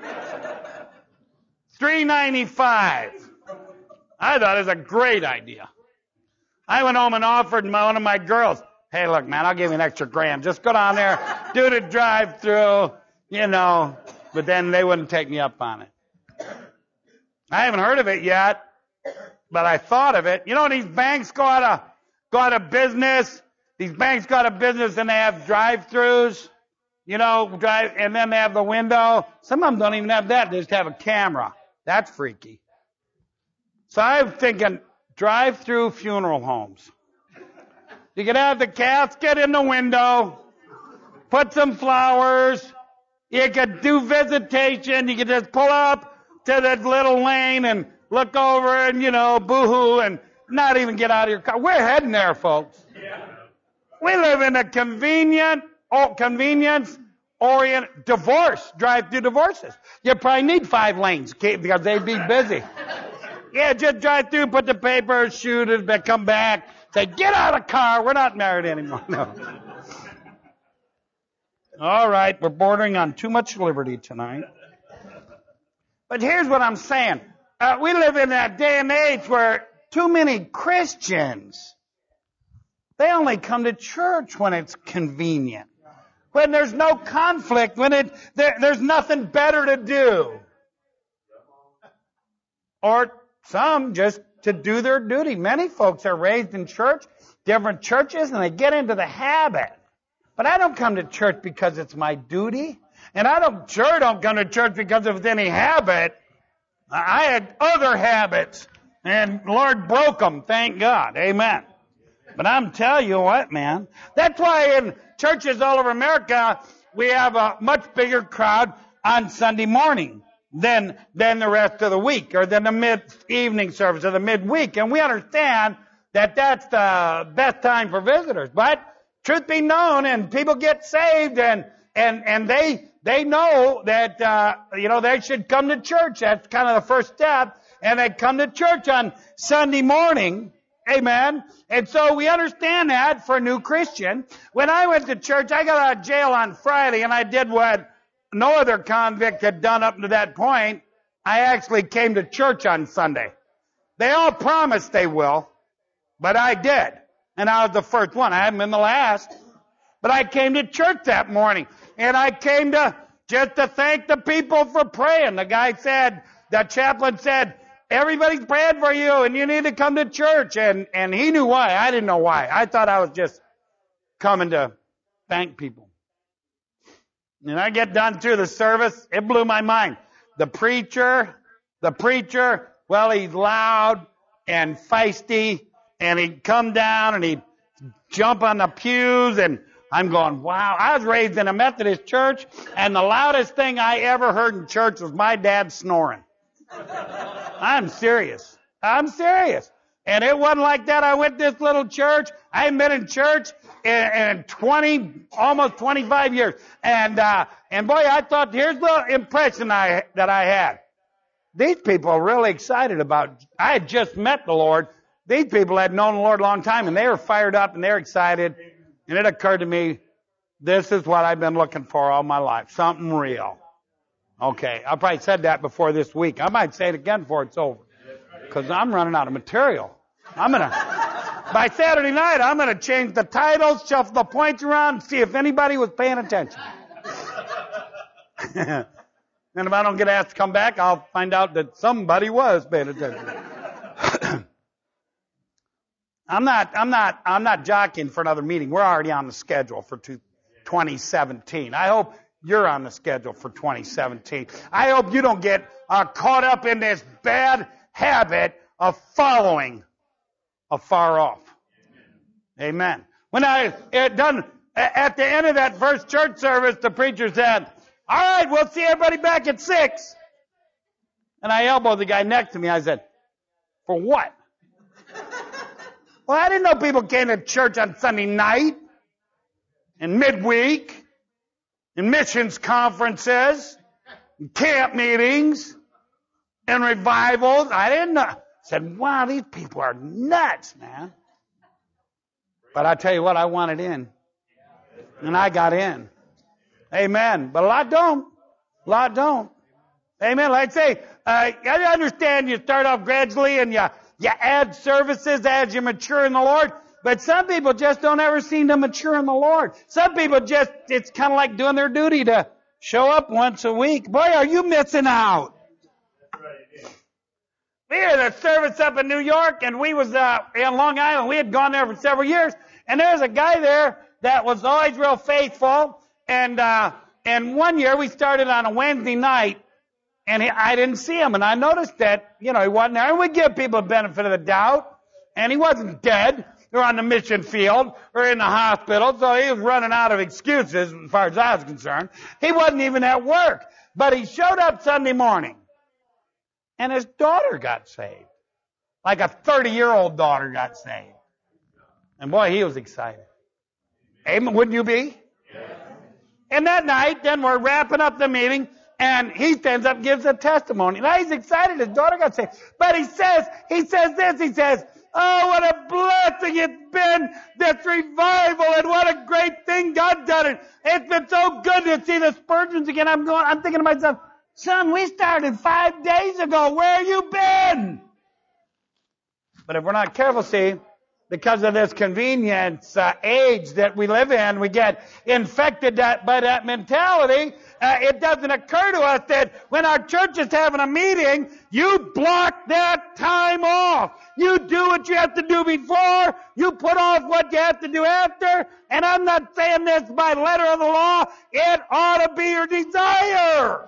three ninety-five. I thought it was a great idea. I went home and offered my, one of my girls, hey, look, man, I'll give you an extra grand. Just go down there, do the drive-through, you know. But then they wouldn't take me up on it. I haven't heard of it yet, but I thought of it. You know, these banks go out of, go out of business. These banks go out of business and they have drive-throughs, you know, drive, and then they have the window. Some of them don't even have that. They just have a camera. That's freaky. So I'm thinking drive-through funeral homes. You could have the casket in the window, put some flowers. You could do visitation. You could just pull up to that little lane and look over and, you know, boo-hoo and not even get out of your car. We're heading there, folks. We live in a convenient, oh, convenience-oriented divorce, drive-through divorces. You probably need five lanes because they'd be busy. Yeah, just drive through, put the paper, shoot it, come back, say, get out of the car. We're not married anymore. No. All right, we're bordering on too much liberty tonight. But here's what I'm saying. Uh, we live in that day and age where too many Christians, they only come to church when it's convenient, when there's no conflict, when it there, there's nothing better to do. Or some just to do their duty. Many folks are raised in church, different churches, and they get into the habit. But I don't come to church because it's my duty. And I don't sure don't come to church because of any habit. I had other habits. And the Lord broke them, thank God. Amen. But I'm telling you what, man. That's why in churches all over America, we have a much bigger crowd on Sunday morning than, than the rest of the week, or than the mid-evening service or the midweek. And we understand that that's the best time for visitors. But truth be known, and people get saved, and, and, and they, they know that, uh, you know, they should come to church. That's kind of the first step. And they come to church on Sunday morning. Amen. And so we understand that for a new Christian. When I went to church, I got out of jail on Friday, and I did what no other convict had done up to that point. I actually came to church on Sunday. They all promised they will, but I did. And I was the first one. I haven't been the last. But I came to church that morning, and I came to just to thank the people for praying. The guy said, the chaplain said, everybody's praying for you, and you need to come to church. And, and he knew why. I didn't know why. I thought I was just coming to thank people. And I get done through the service. It blew my mind. The preacher, the preacher, well, he's loud and feisty, and he'd come down and he'd jump on the pews, and I'm going, wow. I was raised in a Methodist church, and the loudest thing I ever heard in church was my dad snoring. I'm serious. I'm serious. And it wasn't like that. I went to this little church. I haven't been in church in, in twenty, almost twenty-five years. And, uh, and boy, I thought, here's the impression I, that I had. These people are really excited about, I had just met the Lord. These people had known the Lord a long time, and they were fired up and they're excited. And it occurred to me, this is what I've been looking for all my life. Something real. Okay, I probably said that before this week. I might say it again before it's over. Because I'm running out of material. I'm going to, by Saturday night, I'm going to change the titles, shuffle the points around, and see if anybody was paying attention. And if I don't get asked to come back, I'll find out that somebody was paying attention. I'm not, I'm not, I'm not jockeying for another meeting. We're already on the schedule for twenty seventeen. I hope you're on the schedule for twenty seventeen. I hope you don't get uh, caught up in this bad habit of following afar off. Amen. When I it done at the end of that first church service, the preacher said, "All right, we'll see everybody back at six." And I elbowed the guy next to me. I said, "For what?" Well, I didn't know people came to church on Sunday night and midweek, in missions conferences, and camp meetings, and revivals. I didn't know. I said, wow, these people are nuts, man. But I tell you what, I wanted in. And I got in. Amen. But a lot don't. A lot don't. Amen. Like I say, uh, I understand you start off gradually and you, you add services as you mature in the Lord. But some people just don't ever seem to mature in the Lord. Some people just, it's kind of like doing their duty to show up once a week. Boy, are you missing out. We had a service up in New York, and we was uh, in Long Island. We had gone there for several years. And there's a guy there that was always real faithful. And uh, and one year we started on a Wednesday night, and he, I didn't see him. And I noticed that, you know, he wasn't there. And we give people the benefit of the doubt. And he wasn't dead or on the mission field or in the hospital. So he was running out of excuses as far as I was concerned. He wasn't even at work. But he showed up Sunday morning. And his daughter got saved. Like a thirty-year-old daughter got saved. And boy, he was excited. Amen. Wouldn't you be? Yeah. And that night, then we're wrapping up the meeting, and he stands up and gives a testimony. Now he's excited. His daughter got saved. But he says, he says this, he says, oh, what a blessing it's been, this revival, and what a great thing God done it. It's been so good to see the Spurgeons again. I'm going, I'm thinking to myself, son, we started five days ago. Where you been? But if we're not careful, see, because of this convenience uh, age that we live in, we get infected that, by that mentality. Uh, it doesn't occur to us that when our church is having a meeting, you block that time off. You do what you have to do before. You put off what you have to do after. And I'm not saying this by letter of the law. It ought to be your desire.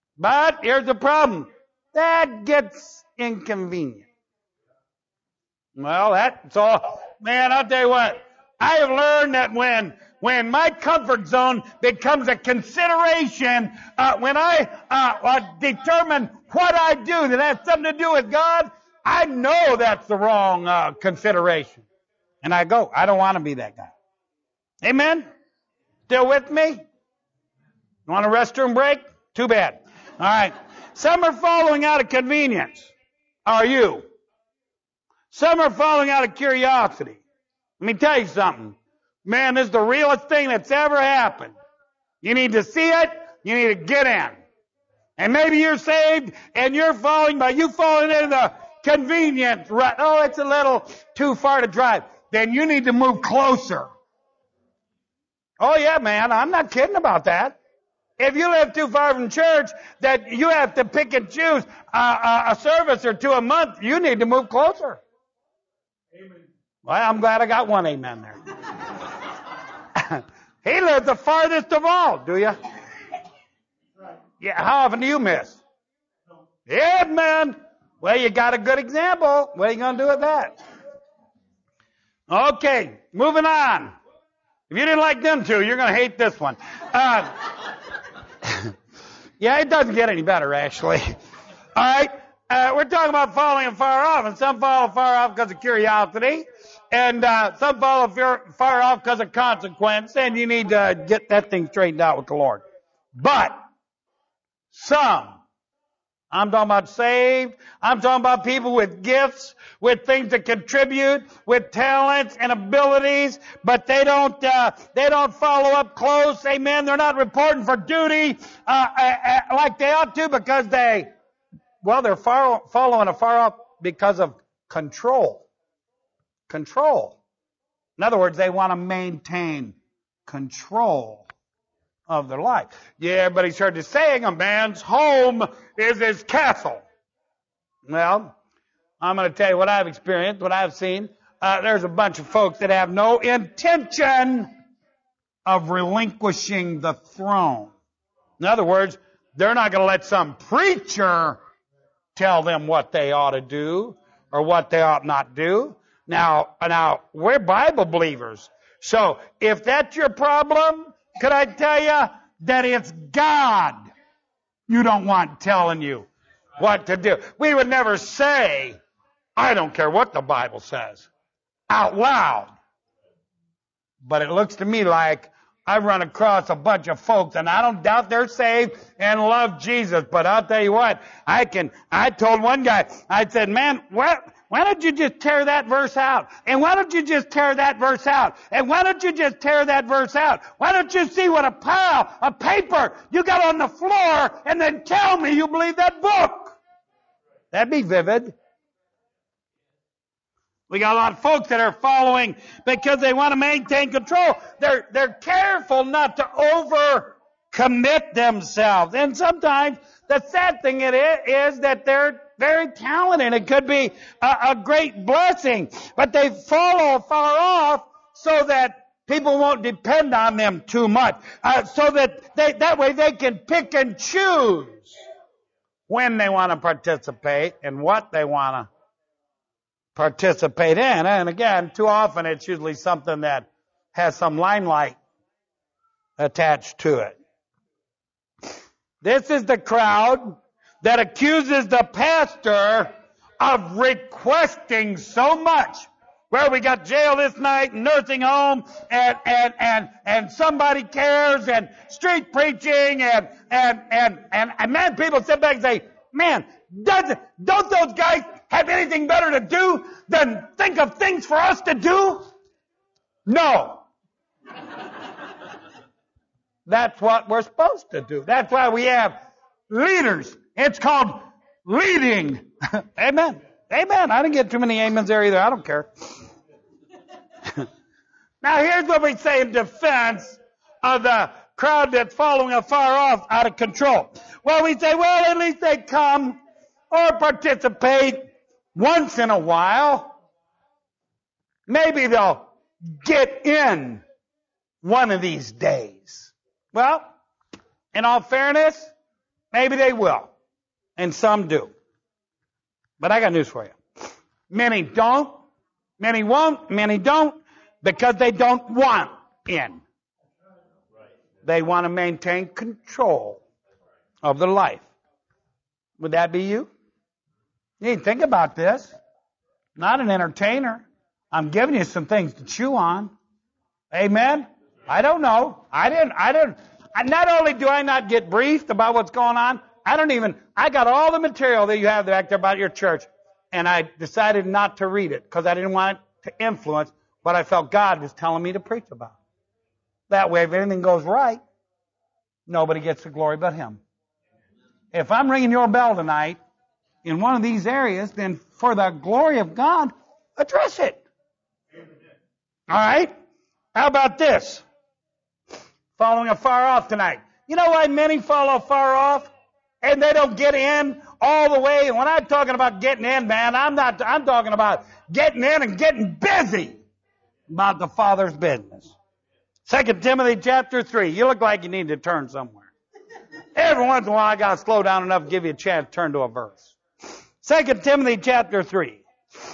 But here's the problem. That gets inconvenient. Well, that's all. Man, I'll tell you what. I have learned that when when my comfort zone becomes a consideration, uh, when I uh, uh, determine what I do that has something to do with God, I know that's the wrong uh, consideration. And I go, I don't want to be that guy. Amen? Still with me? You want a restroom break? Too bad. All right. Some are following out of convenience. Are you? Some are following out of curiosity. Let me tell you something. Man, this is the realest thing that's ever happened. You need to see it. You need to get in. And maybe you're saved and you're falling, but you falling into the convenience rut. Oh, it's a little too far to drive. Then you need to move closer. Oh yeah, man, I'm not kidding about that. If you live too far from church that you have to pick and choose uh, a service or two a month, you need to move closer. Amen. Well, I'm glad I got one amen there. He lives the farthest of all, do you? Yeah, how often do you miss? Yeah, man. Well, you got a good example. What are you going to do with that? Okay, moving on. If you didn't like them two, you're going to hate this one. Uh, yeah, it doesn't get any better, actually. All right, uh, we're talking about falling far off, and some fall far off because of curiosity, and uh, some fall far off because of consequence, and you need to get that thing straightened out with the Lord. But some, I'm talking about saved, I'm talking about people with gifts, with things to contribute, with talents and abilities, but they don't, uh, they don't follow up close. Amen. They're not reporting for duty, uh, uh, uh, like they ought to because they, well, they're far, following a far off because of control. Control. In other words, they want to maintain control of their life. Yeah, everybody's heard the saying, a man's home is his castle. Well, I'm going to tell you what I've experienced, what I've seen. Uh, there's a bunch of folks that have no intention of relinquishing the throne. In other words, they're not going to let some preacher tell them what they ought to do or what they ought not do. Now, now we're Bible believers. So if that's your problem, could I tell you that it's God you don't want telling you what to do? We would never say, I don't care what the Bible says, out loud. But it looks to me like I've run across a bunch of folks, and I don't doubt they're saved and love Jesus. But I'll tell you what, I can, I told one guy, I said, man, what? Why don't you just tear that verse out? And why don't you just tear that verse out? And why don't you just tear that verse out? Why don't you see what a pile of paper you got on the floor and then tell me you believe that book? That'd be vivid. We got a lot of folks that are following because they want to maintain control. They're, they're careful not to over-commit themselves. And sometimes the sad thing it is, is that they're very talented. It could be a, a great blessing, but they follow far off so that people won't depend on them too much. Uh, so that they, that way they can pick and choose when they want to participate and what they want to participate in. And again, too often it's usually something that has some limelight attached to it. This is the crowd that accuses the pastor of requesting so much. Well, we got jail this night, nursing home, and and and and somebody cares, and street preaching, and and and and, and man, people sit back and say, man, does don't those guys have anything better to do than think of things for us to do? No. That's what we're supposed to do. That's why we have leaders. It's called leading. Amen. Amen. I didn't get too many amens there either. I don't care. Now here's what we say in defense of the crowd that's following afar off out of control. Well, we say, well, at least they come or participate once in a while. Maybe they'll get in one of these days. Well, in all fairness, maybe they will. And some do. But I got news for you. Many don't, Many won't, many don't, because they don't want in. They want to maintain control of their life. Would that be you? You need to think about this. Not an entertainer. I'm giving you some things to chew on. Amen? I don't know. I didn't, I didn't, not only do I not get briefed about what's going on, I don't even, I got all the material that you have back there about your church, and I decided not to read it because I didn't want it to influence what I felt God was telling me to preach about. That way, if anything goes right, nobody gets the glory but Him. If I'm ringing your bell tonight in one of these areas, then for the glory of God, address it. All right? How about this? Following afar off tonight. You know why many follow afar off? And they don't get in all the way. And when I'm talking about getting in, man, I'm not, I'm talking about getting in and getting busy about the Father's business. Second Timothy chapter three. You look like you need to turn somewhere. Every once in a while I gotta slow down enough to give you a chance to turn to a verse. Second Timothy chapter three.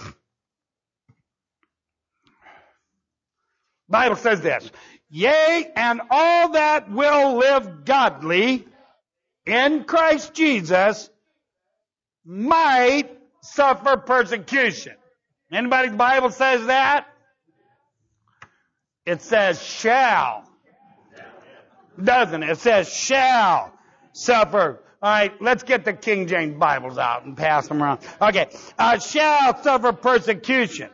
Bible says this. Yea, and all that will live godly in Christ Jesus might suffer persecution. Anybody's Bible says that? It says shall. Doesn't it? It says shall suffer. All right, let's get the King James Bibles out and pass them around. Okay, uh, shall suffer persecution.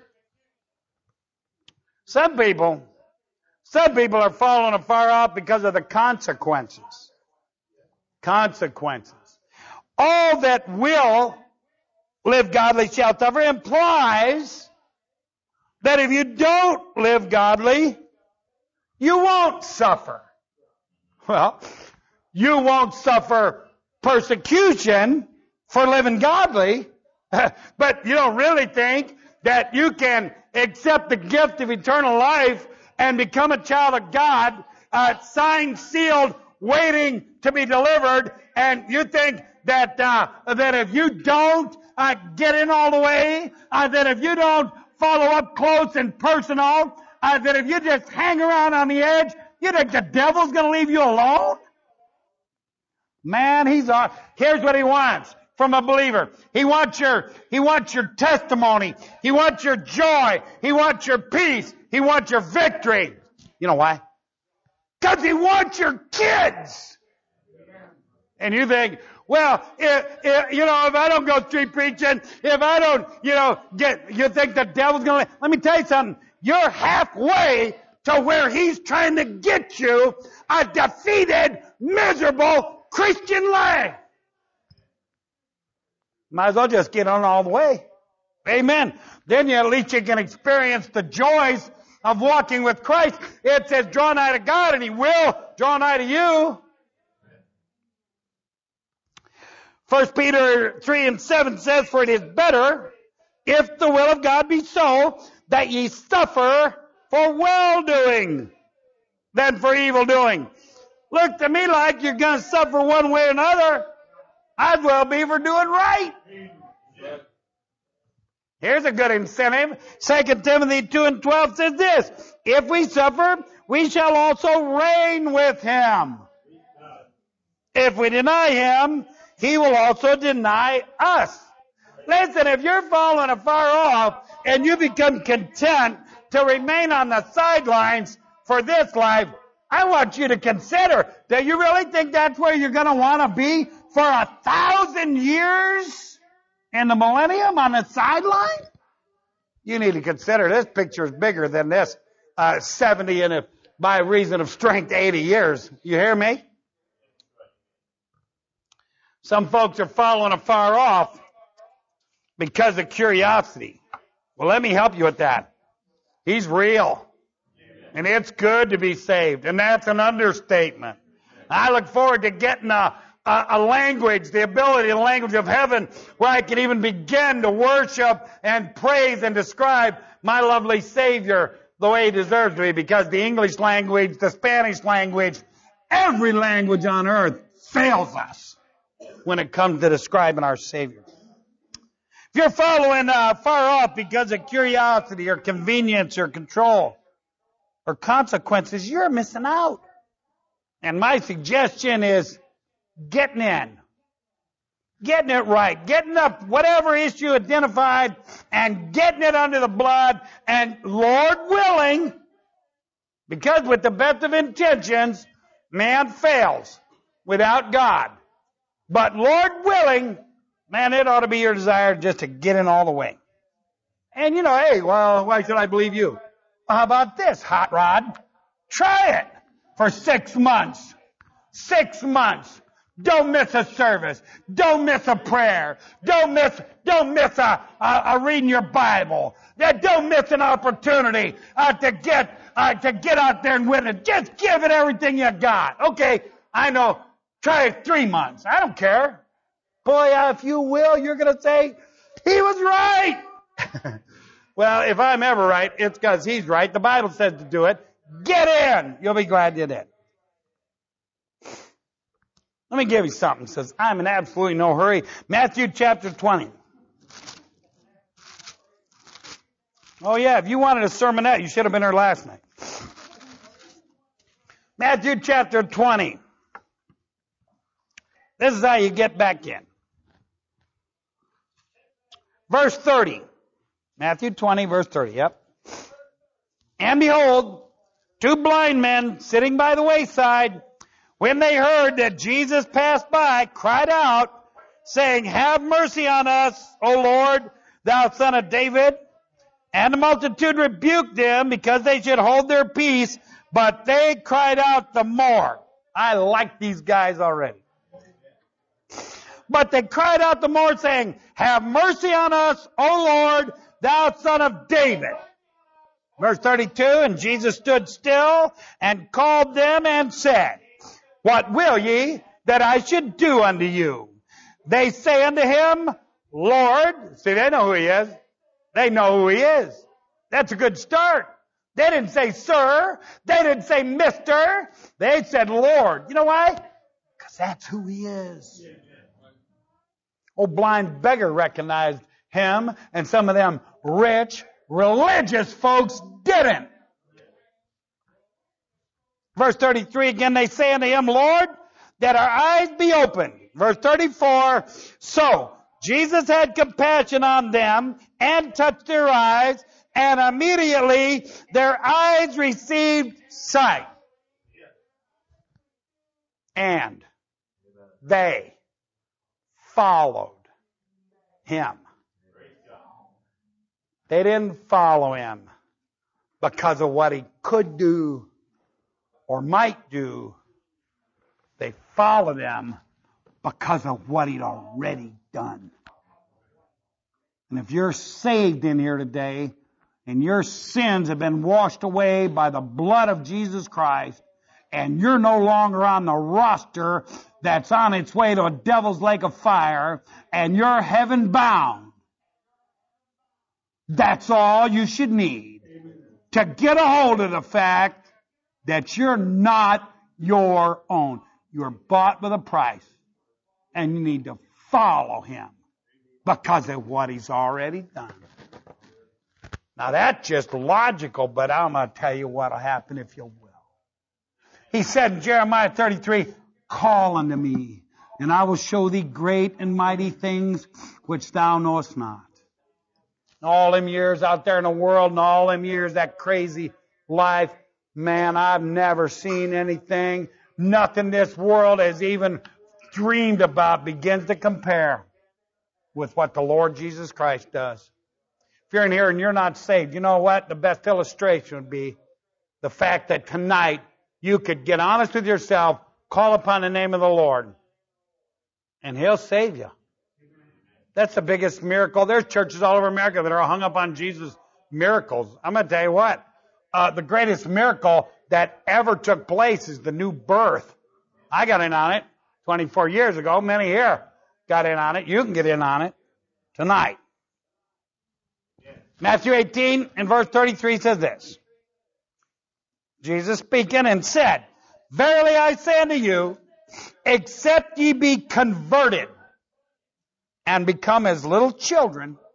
Some people, some people are falling afar off because of the consequences. Consequences. All that will live godly shall suffer implies that if you don't live godly, you won't suffer. Well, you won't suffer persecution for living godly, but you don't really think that you can accept the gift of eternal life and become a child of God, uh, signed, sealed, waiting to be delivered, and you think that uh, that if you don't uh, get in all the way, uh, that if you don't follow up close and personal, uh, that if you just hang around on the edge, you think the devil's going to leave you alone? Man, he's uh, here's what he wants from a believer. He wants your he wants your testimony. He wants your joy. He wants your peace. He wants your victory. You know why? Because he wants your kids. And you think, well, if, if, you know, if I don't go street preaching, if I don't, you know, get, you think the devil's going to, let me tell you something. You're halfway to where he's trying to get you a defeated, miserable Christian life. Might as well just get on all the way. Amen. Then you, at least you can experience the joys of walking with Christ. It says, draw nigh to God, and He will draw nigh to you. First Peter three and seven says, for it is better, if the will of God be so, that ye suffer for well-doing than for evil-doing. Look to me like you're going to suffer one way or another. I'd well be for doing right. Here's a good incentive. Second Timothy two and twelve says this, if we suffer, we shall also reign with Him. If we deny Him, He will also deny us. Listen, if you're falling afar off and you become content to remain on the sidelines for this life, I want you to consider, do you really think that's where you're going to want to be for a thousand years in the millennium on the sideline? You need to consider this picture is bigger than this uh, seventy and a, by reason of strength eighty years. You hear me? Some folks are following afar off because of curiosity. Well, let me help you with that. He's real. And it's good to be saved. And that's an understatement. I look forward to getting a, a, a language, the ability, the language of heaven, where I can even begin to worship and praise and describe my lovely Savior the way He deserves to be. Because the English language, the Spanish language, every language on earth fails us when it comes to describing our Savior. If you're following uh, far off because of curiosity or convenience or control or consequences, you're missing out. And my suggestion is getting in. Getting it right. Getting up whatever issue identified and getting it under the blood. And Lord willing, because with the best of intentions, man fails without God. But Lord willing, man, it ought to be your desire just to get in all the way. And you know, hey, well, why should I believe you? Well, how about this, hot rod? Try it for six months. Six months. Don't miss a service. Don't miss a prayer. Don't miss, don't miss a, a, a reading your Bible. Don't miss an opportunity uh, to get, uh, to get out there and witness. Just give it everything you got. Okay, I know. Try it three months. I don't care. Boy, if you will, you're going to say, he was right. Well, if I'm ever right, it's because he's right. The Bible says to do it. Get in. You'll be glad you did. Let me give you something. It says, I'm in absolutely no hurry. Matthew chapter twenty. Oh yeah, if you wanted a sermonette, you should have been there last night. Matthew chapter twenty. This is how you get back in. Verse thirty. Matthew twenty, verse thirty, yep. And behold, two blind men sitting by the wayside, when they heard that Jesus passed by, cried out, saying, have mercy on us, O Lord, thou son of David. And the multitude rebuked them because they should hold their peace, but they cried out the more. I like these guys already. But they cried out the more, saying, have mercy on us, O Lord, thou son of David. Verse thirty-two, and Jesus stood still and called them and said, what will ye that I should do unto you? They say unto him, Lord. See, they know who he is. They know who he is. That's a good start. They didn't say sir. They didn't say mister. They said Lord. You know why? Because that's who he is. Old blind beggar recognized him, and some of them rich, religious folks didn't. Verse thirty-three, again, they say unto him, Lord, that our eyes be opened. Verse thirty-four, so Jesus had compassion on them and touched their eyes, and immediately their eyes received sight. And they followed him. They didn't follow him because of what he could do or might do. They followed him because of what he'd already done. And if you're saved in here today and your sins have been washed away by the blood of Jesus Christ, and you're no longer on the roster that's on its way to a devil's lake of fire, and you're heaven bound, that's all you should need to get a hold of the fact that you're not your own. You're bought with a price, and you need to follow him because of what he's already done. Now that's just logical, but I'm going to tell you what will happen if you will. He said in Jeremiah thirty-three, call unto me, and I will show thee great and mighty things which thou knowest not. All them years out there in the world and all them years, that crazy life, man, I've never seen anything. Nothing this world has even dreamed about begins to compare with what the Lord Jesus Christ does. If you're in here and you're not saved, you know what? The best illustration would be the fact that tonight you could get honest with yourself, call upon the name of the Lord, and he'll save you. That's the biggest miracle. There's churches all over America that are hung up on Jesus' miracles. I'm going to tell you what. Uh, the greatest miracle that ever took place is the new birth. I got in on it twenty-four years ago. Many here got in on it. You can get in on it tonight. Matthew eighteen and verse thirty-three says this. Jesus speaking and said, verily I say unto you, except ye be converted and become as little children,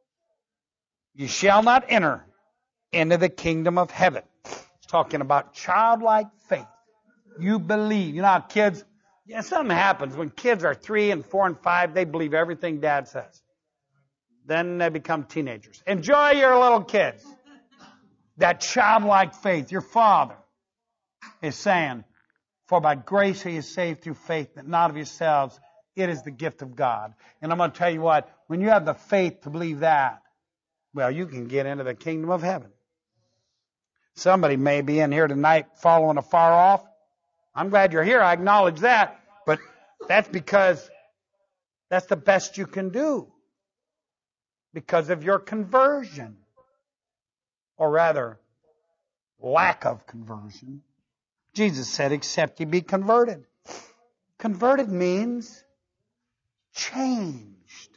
you shall not enter into the kingdom of heaven. It's talking about childlike faith. You believe. You know how kids, yeah, something happens when kids are three and four and five, they believe everything dad says. Then they become teenagers. Enjoy your little kids. That childlike faith. Your Father is saying, for by grace are you saved through faith, that not of yourselves. It is the gift of God. And I'm going to tell you what, when you have the faith to believe that, well, you can get into the kingdom of heaven. Somebody may be in here tonight following afar off. I'm glad you're here. I acknowledge that. But that's because that's the best you can do. Because of your conversion. Or rather, lack of conversion. Jesus said, except ye be converted. Converted means changed.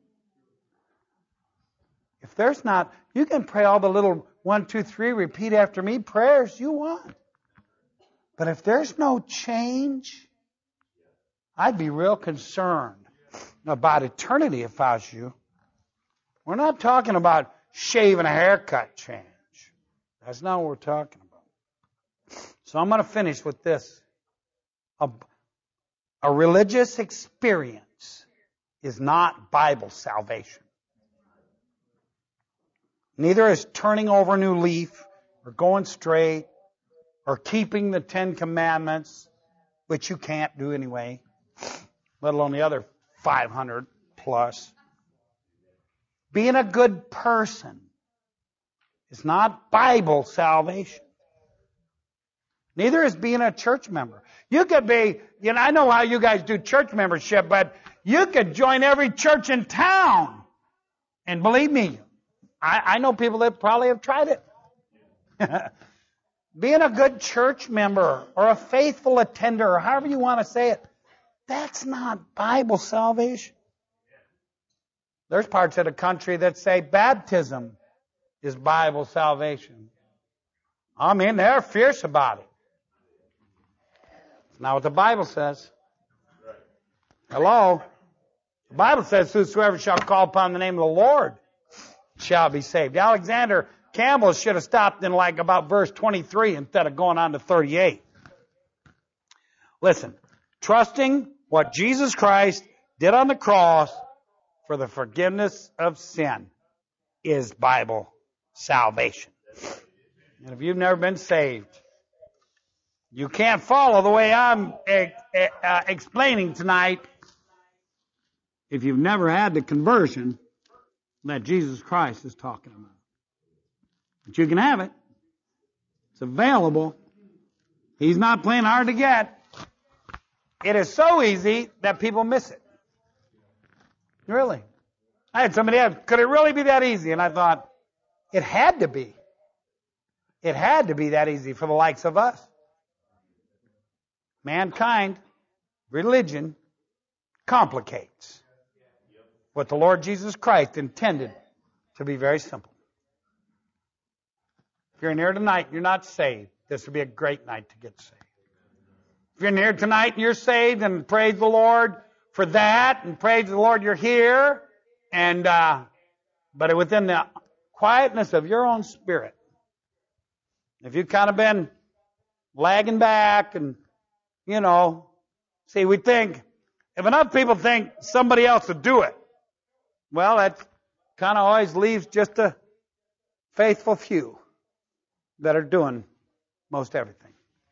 If there's not, you can pray all the little one, two, three, repeat after me prayers you want. But if there's no change, I'd be real concerned about eternity if I was you. We're not talking about shaving a haircut change. That's not what we're talking about. So I'm going to finish with this. A, a religious experience is not Bible salvation. Neither is turning over a new leaf or going straight or keeping the Ten Commandments, which you can't do anyway, let alone the other five hundred plus. Being a good person is not Bible salvation. Neither is being a church member. You could be, you know, I know how you guys do church membership, but you could join every church in town. And believe me, I, I know people that probably have tried it. Being a good church member or a faithful attender or however you want to say it, that's not Bible salvation. There's parts of the country that say baptism is Bible salvation. I mean, they're fierce about it. It's not what the Bible says. Hello? The Bible says, whosoever shall call upon the name of the Lord shall be saved. Alexander Campbell should have stopped in like about verse twenty-three instead of going on to thirty-eight. Listen, trusting what Jesus Christ did on the cross for the forgiveness of sin is Bible salvation. And if you've never been saved, you can't follow the way I'm uh, explaining tonight if you've never had the conversion that Jesus Christ is talking about. But you can have it. It's available. He's not playing hard to get. It is so easy that people miss it. Really. I had somebody ask, could it really be that easy? And I thought, it had to be. It had to be that easy for the likes of us. Mankind, religion, complicates what the Lord Jesus Christ intended to be very simple. If you're in here tonight and you're not saved, this would be a great night to get saved. If you're in here tonight and you're saved, and praise the Lord for that, and praise the Lord you're here, and uh, but within the quietness of your own spirit, if you've kind of been lagging back and, you know, see, we think, if enough people think somebody else would do it, well, that kind of always leaves just a faithful few that are doing most everything.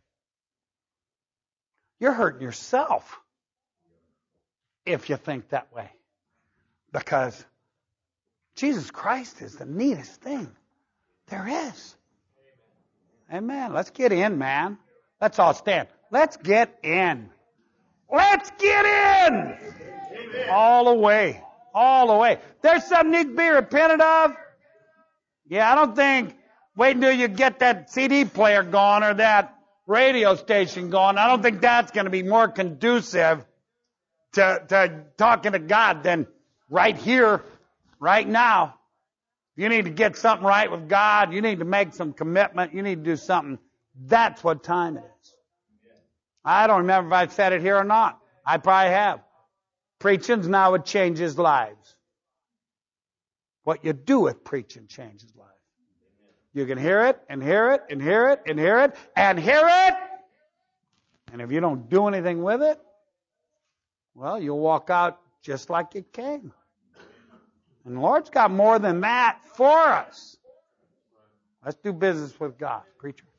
You're hurting yourself if you think that way. Because Jesus Christ is the neatest thing there is. Amen. Let's get in, man. Let's all stand. Let's get in. Let's get in! Amen. All the way. All the way. There's something needs to be repented of. Yeah, I don't think wait until you get that C D player going or that radio station going. I don't think that's going to be more conducive to, to talking to God than right here, right now. You need to get something right with God. You need to make some commitment. You need to do something. That's what time it is. I don't remember if I said it here or not. I probably have. Preaching's now would change his lives. What you do with preaching changes life. You can hear it and hear it and hear it and hear it and hear it. And if you don't do anything with it, well, you'll walk out just like you came. And the Lord's got more than that for us. Let's do business with God, preacher.